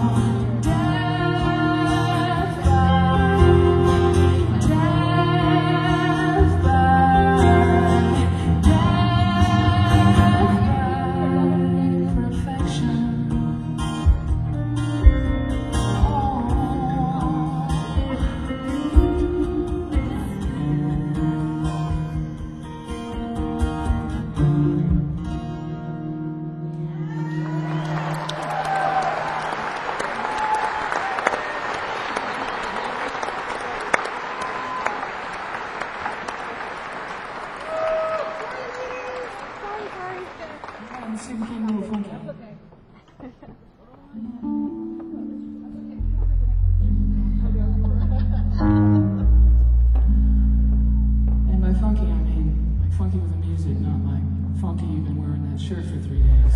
death by, death by, death by perfection. I'm singing a little funky. And by funky, I mean like funky with the music, not like funky you've been wearing that shirt for three days.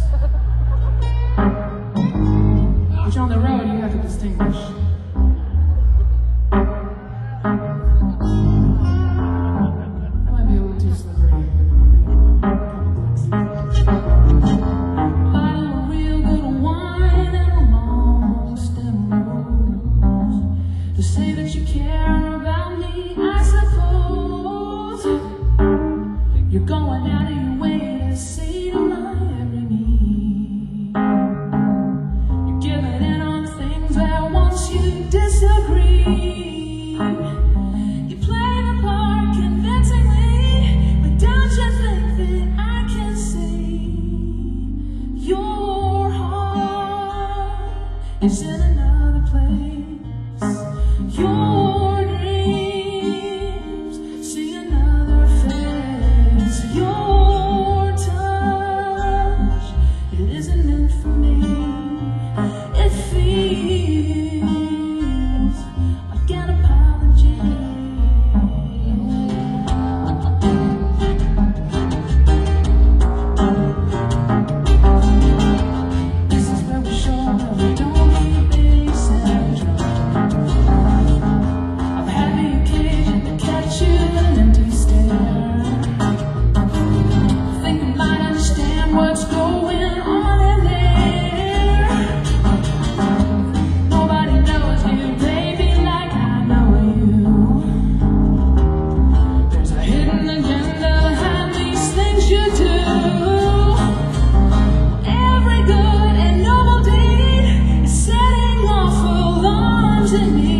But on the road, you have to distinguish. That might be a little too slippery. Bottle of real good wine and a long stem rose to say that you care about me, I suppose. You're going out of your way to say to my every need. You're giving in on things that once you disagree. You play the part convincingly, but don't you think that I can see your heart is in another place? Your dreams see another face. Your touch, it isn't meant for me. It feels like an apology. This is where we show that we don't need base syndrome. I've had the occasion to catch you in an empty stare. Think you might understand what's going on in there. Nobody knows you, baby, like I know you. There's a hidden agenda behind these things you do. Every good and noble deed is setting off alarms in me.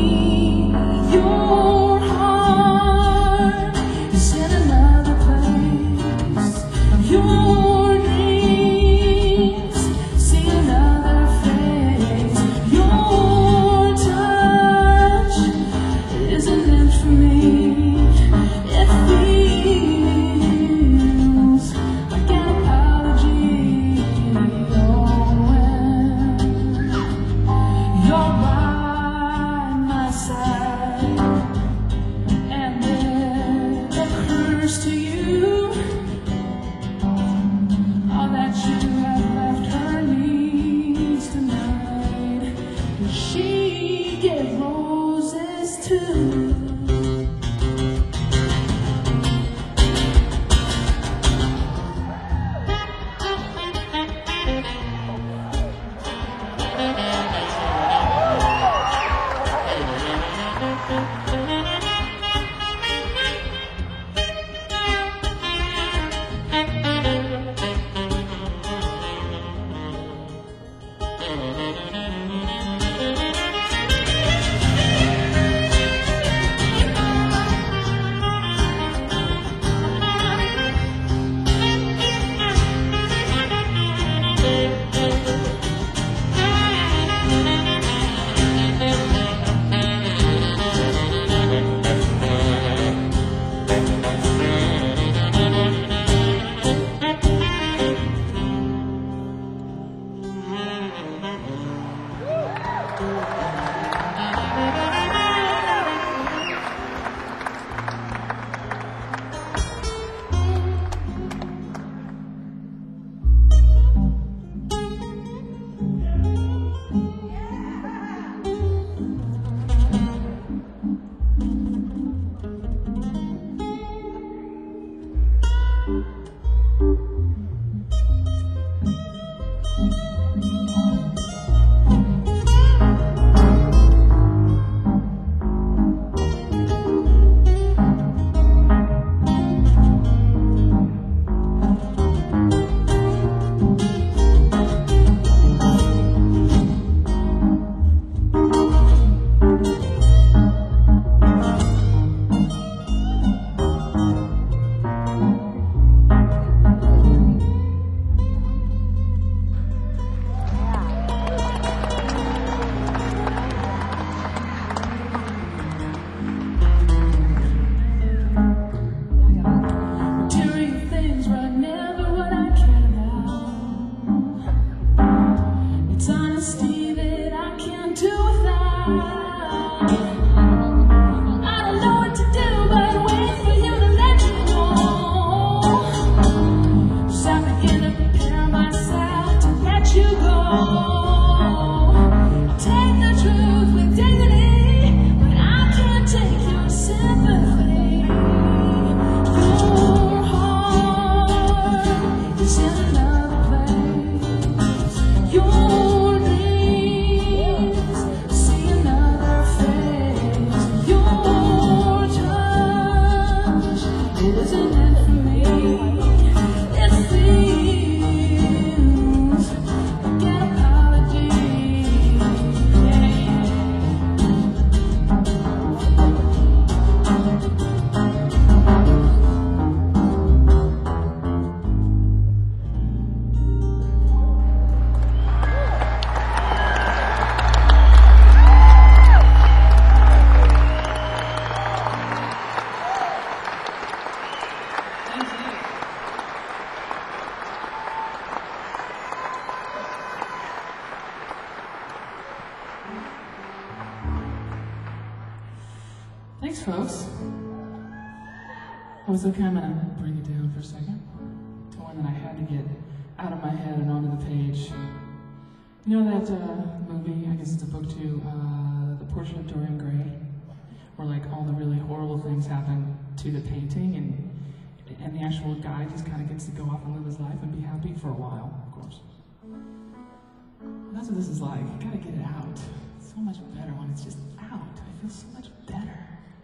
Your heart is in another place. Your dreams see another face. Your touch isn't meant for me. It feels like an apology. Oh, when you're by my side and it occurs to you Folks, I was okay, I'm gonna bring it down for a second to one that I had to get out of my head and onto the page. You know that uh, movie, I guess it's a book too, uh, The Portrait of Dorian Gray, where like all the really horrible things happen to the painting, and and the actual guy just kind of gets to go off and live his life and be happy for a while, of course. That's what this is like. You gotta get it out. It's so much better when it's just out. I feel so much better.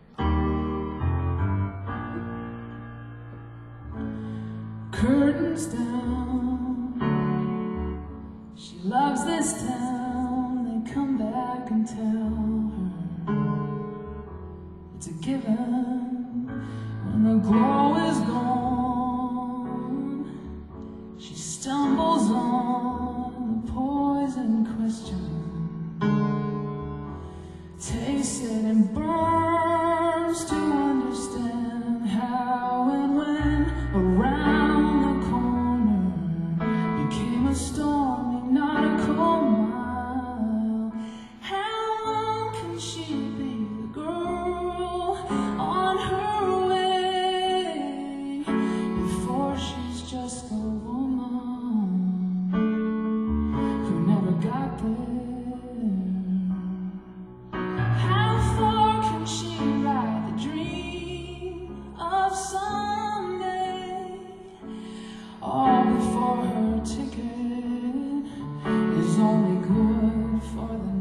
Curtains down. She loves this town. They come back and tell her it's a given. When the glow is gone, she stumbles on the poison question. Tastes it and burns to understand how and when around the corner became a stormy nautical mile. How long can she be the girl on her way before she's just a woman who never got there? How far can she ride the dream of someday? All before her ticket is only good for the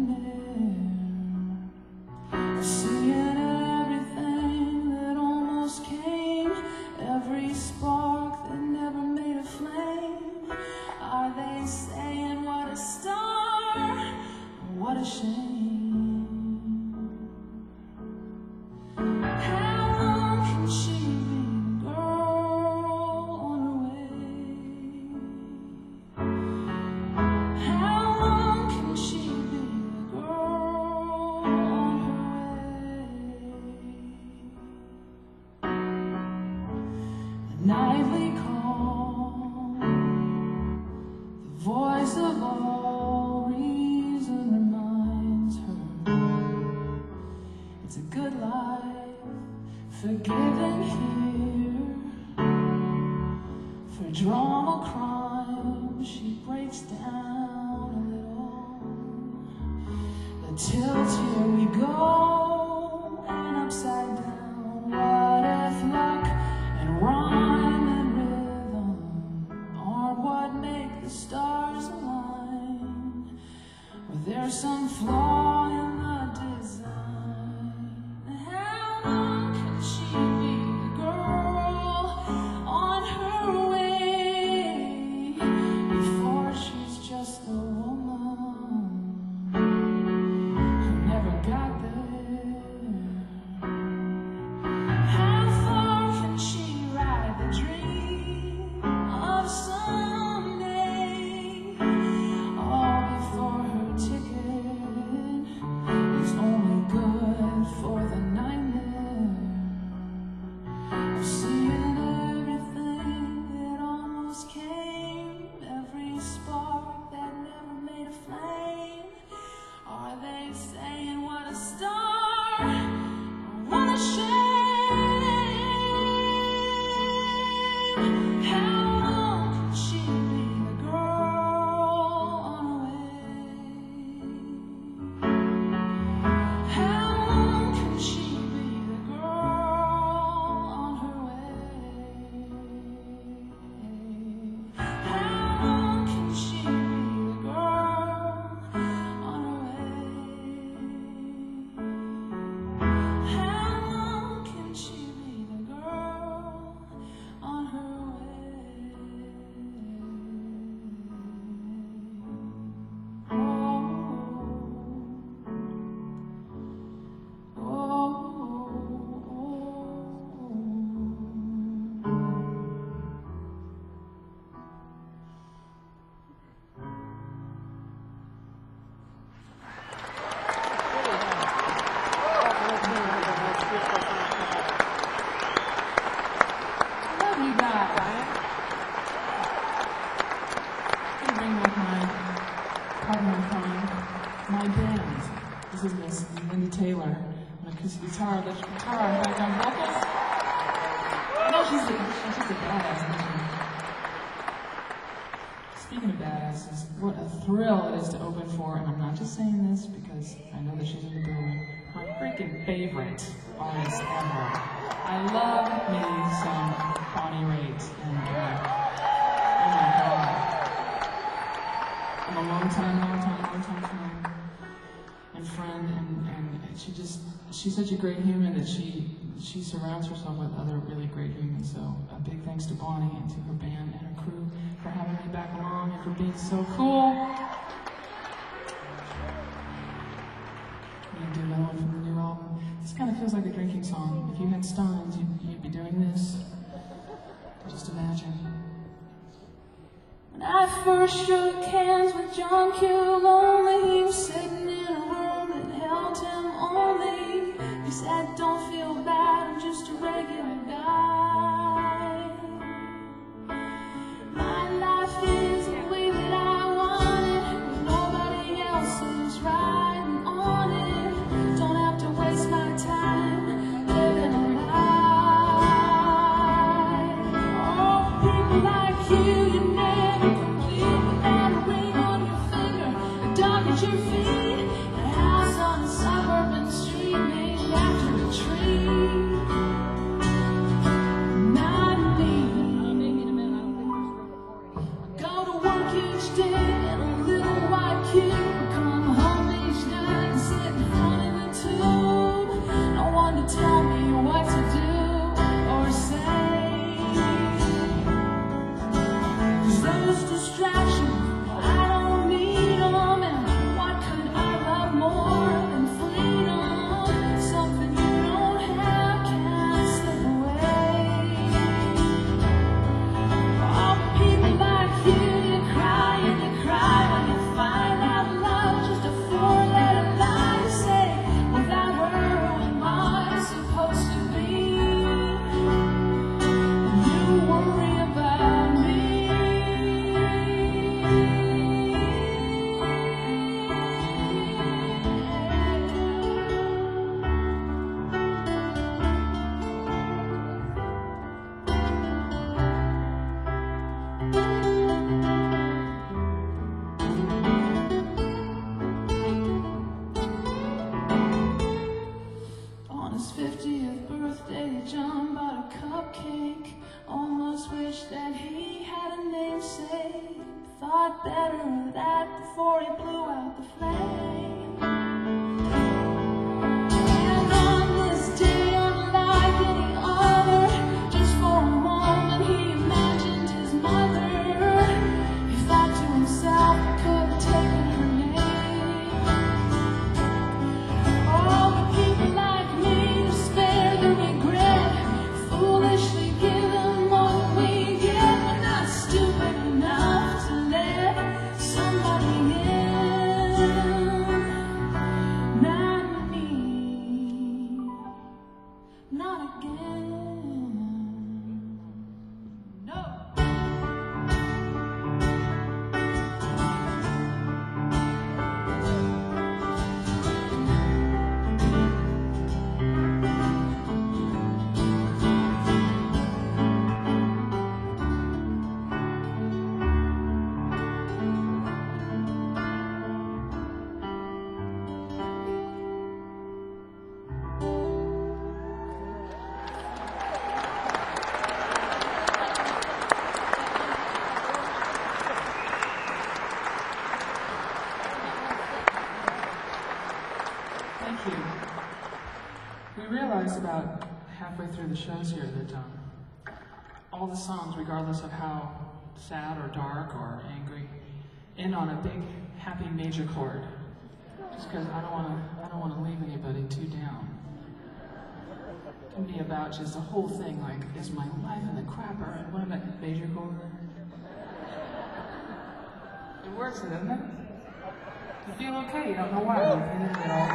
nightmare of seeing everything that almost came, every spark that never made a flame. Are they saying what a star, what a shame? How long can she be the girl on her way? How long can she be the girl on her way? The nightly call, the voice of all reason reminds her it's a good life, forgiven here. For drama crime, she breaks down a little. The tilt, here we go, and upside down. What if luck and rhyme and rhythm are what make the stars align? Or there's some flaw in the design? How long can she be the girl on her way before she's just a woman who never got there? How far can she ride the dream of someday? All before her ticket is only good for the nightmare of seeing everything that almost came, every spark that never made a flame. Are they saying what a star, what a shame? How long can she acoustic guitar, electric guitar, and background vocals. No, she's a, she's just a badass, isn't she? Speaking of badasses, what a thrill it is to open for, and I'm not just saying this because I know that she's in the building, my freaking favorite artist ever. I love me some Bonnie Raitt, and uh, oh my god. I'm a long time, long time, long time fan and friend, and, and she just, she's such a great human that she she surrounds herself with other really great humans. So a big thanks to Bonnie and to her band and her crew for having me back along and for being so cool. I'm gonna do another one from the new album. This kind of feels like a drinking song. If you had steins, you'd, you'd be doing this. Just imagine. When I first shook hands with John Q. Lonely, he was sitting in a room that held him only. He said, don't feel bad, I'm just a regular guy. My life is the way that I want it, with nobody else's riding on it. Don't have to waste my time living a lie. Oh, people like you, you never complete without a ring on your finger, a dog at your feet, a house on a suburban street named after a tree. Not me. Go to work each day in a little white cube, come home each night and sit in front of the tube. No one to tell me what to do or say. Those distractions, I don't need them. And what could I love more than freedom? Something you don't have can't slip away. Oh, people like you, you cry and you cry when you find out love just a four-letter lie. You say, without her, who am I supposed to be? You worry about me. On his fiftieth birthday, John bought a cupcake. Almost wished that he had a namesake. Thought better of that before he blew out the flame. And on this day, unlike any other, just for a moment he imagined his mother. He thought to himself he could have taken her name. All the people like me to spare the regret, foolishly giving what we get. We're not stupid enough to let somebody in. Not me, not again. No. Thank you. We realized about halfway through the shows here that um, all the songs, regardless of how sad or dark or angry, end on a big happy major chord. Just because I don't want to, I don't want to leave anybody too down. It can be about just the whole thing, like, is my life in the crapper? And what about major chord? It works, doesn't it? You feel okay, you don't know why. You feel it all.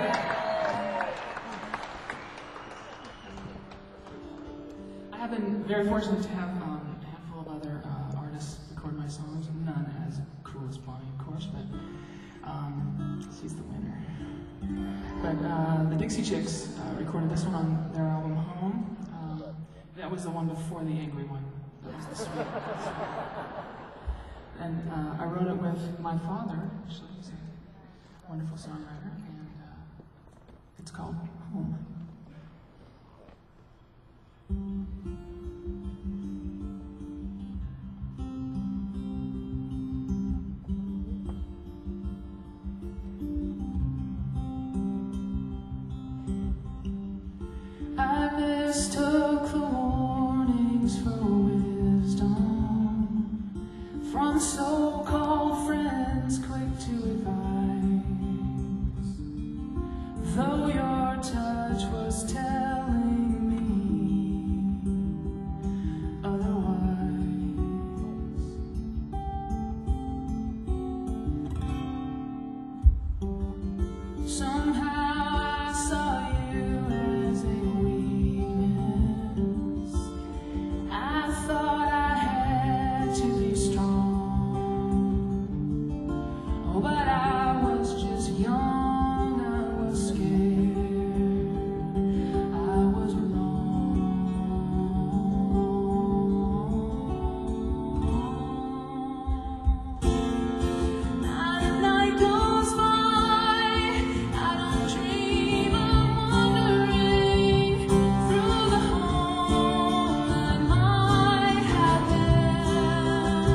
I have been very fortunate to have um, a handful of other uh, artists record my songs, none as cool as Bonnie, of course, but um, she's the winner. But uh, the Dixie Chicks uh, recorded this one on their album Home. Um, that was the one before the angry one. That was the sweet. And uh, I wrote it with my father, actually. He's a wonderful songwriter, and uh, it's called Home. I mistook the warnings for wisdom from so-called friends quick to advise, though your touch was telling me otherwise. Somehow I saw you as a weakness. I thought I had to be strong. Oh, but I was just young, I was scared, I was wrong. Night and night goes by, I don't dream, I'm wandering through the home that might have been.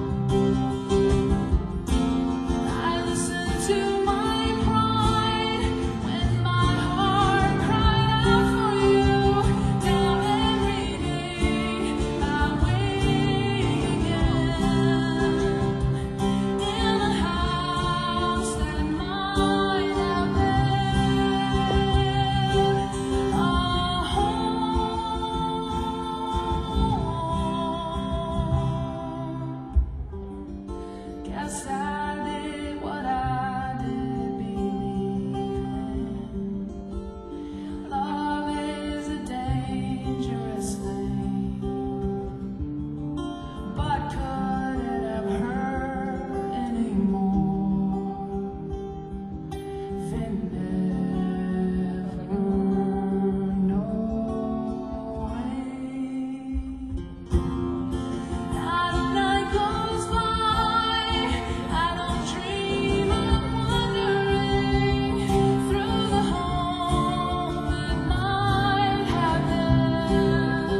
I listen to my pride when my heart cried out for you. Now every day I wake again in a house that might have been a home. Guess I did what I did, believing love is a dangerous thing. But could it have hurt anymore than never knowing? Night and night goes by, I don't dream, I'm wandering through the home that might have been.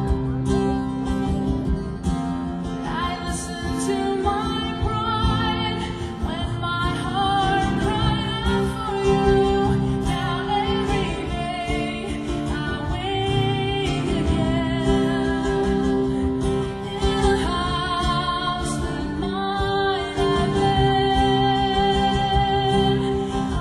I listen to my pride when my heart cried out for you. Now every day I wake again in a house that might have been a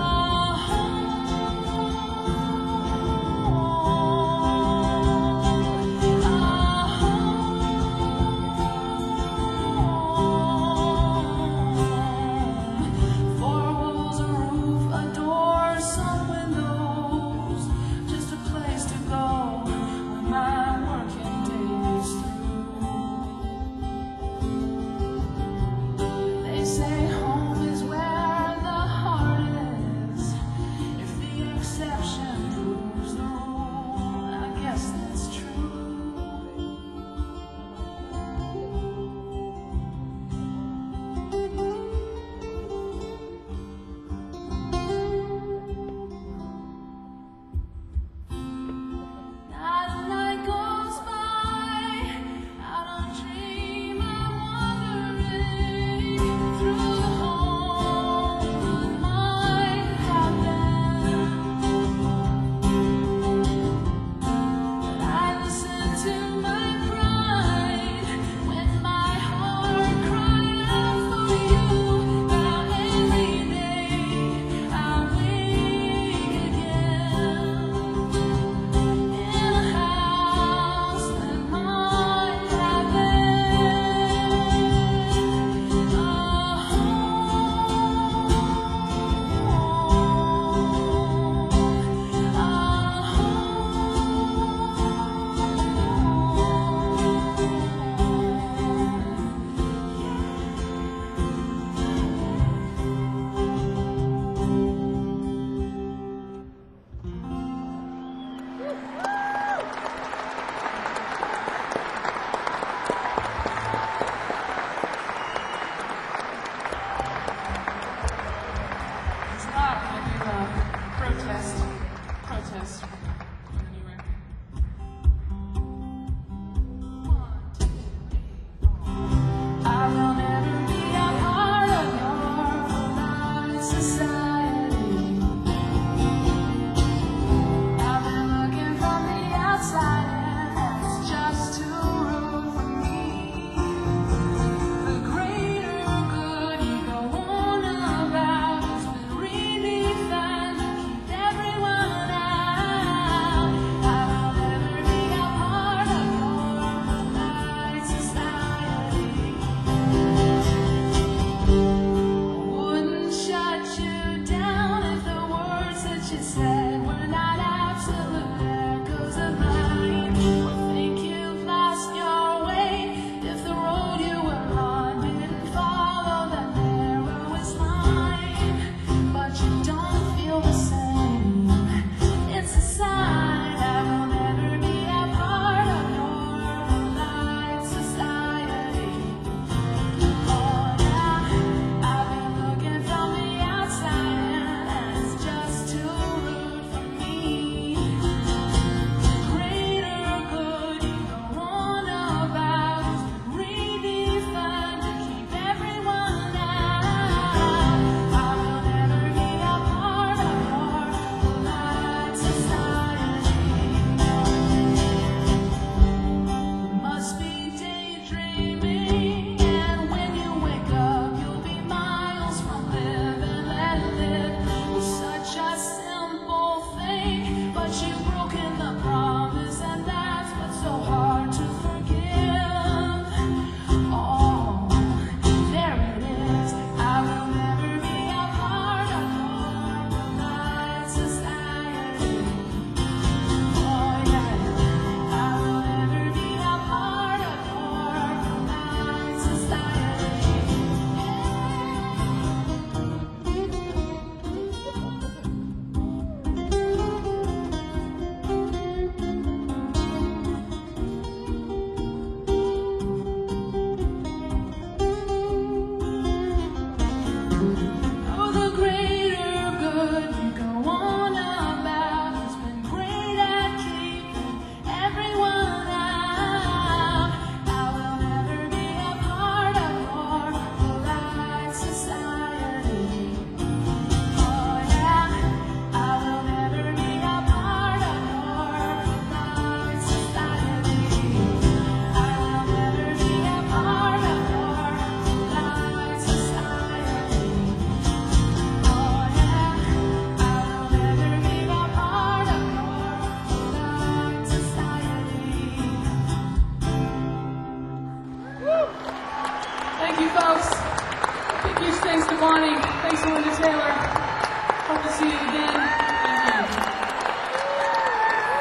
home. Four walls, a roof, a door, some windows, just a place to go when my working day is through. They say home is where the heart is. If the exception proves the rule, I guess that's true. Night and night goes by, I don't dream, I'm wandering through Thank you, folks. Big huge thanks to Bonnie. Thanks to Linda Taylor. Hope to see you again.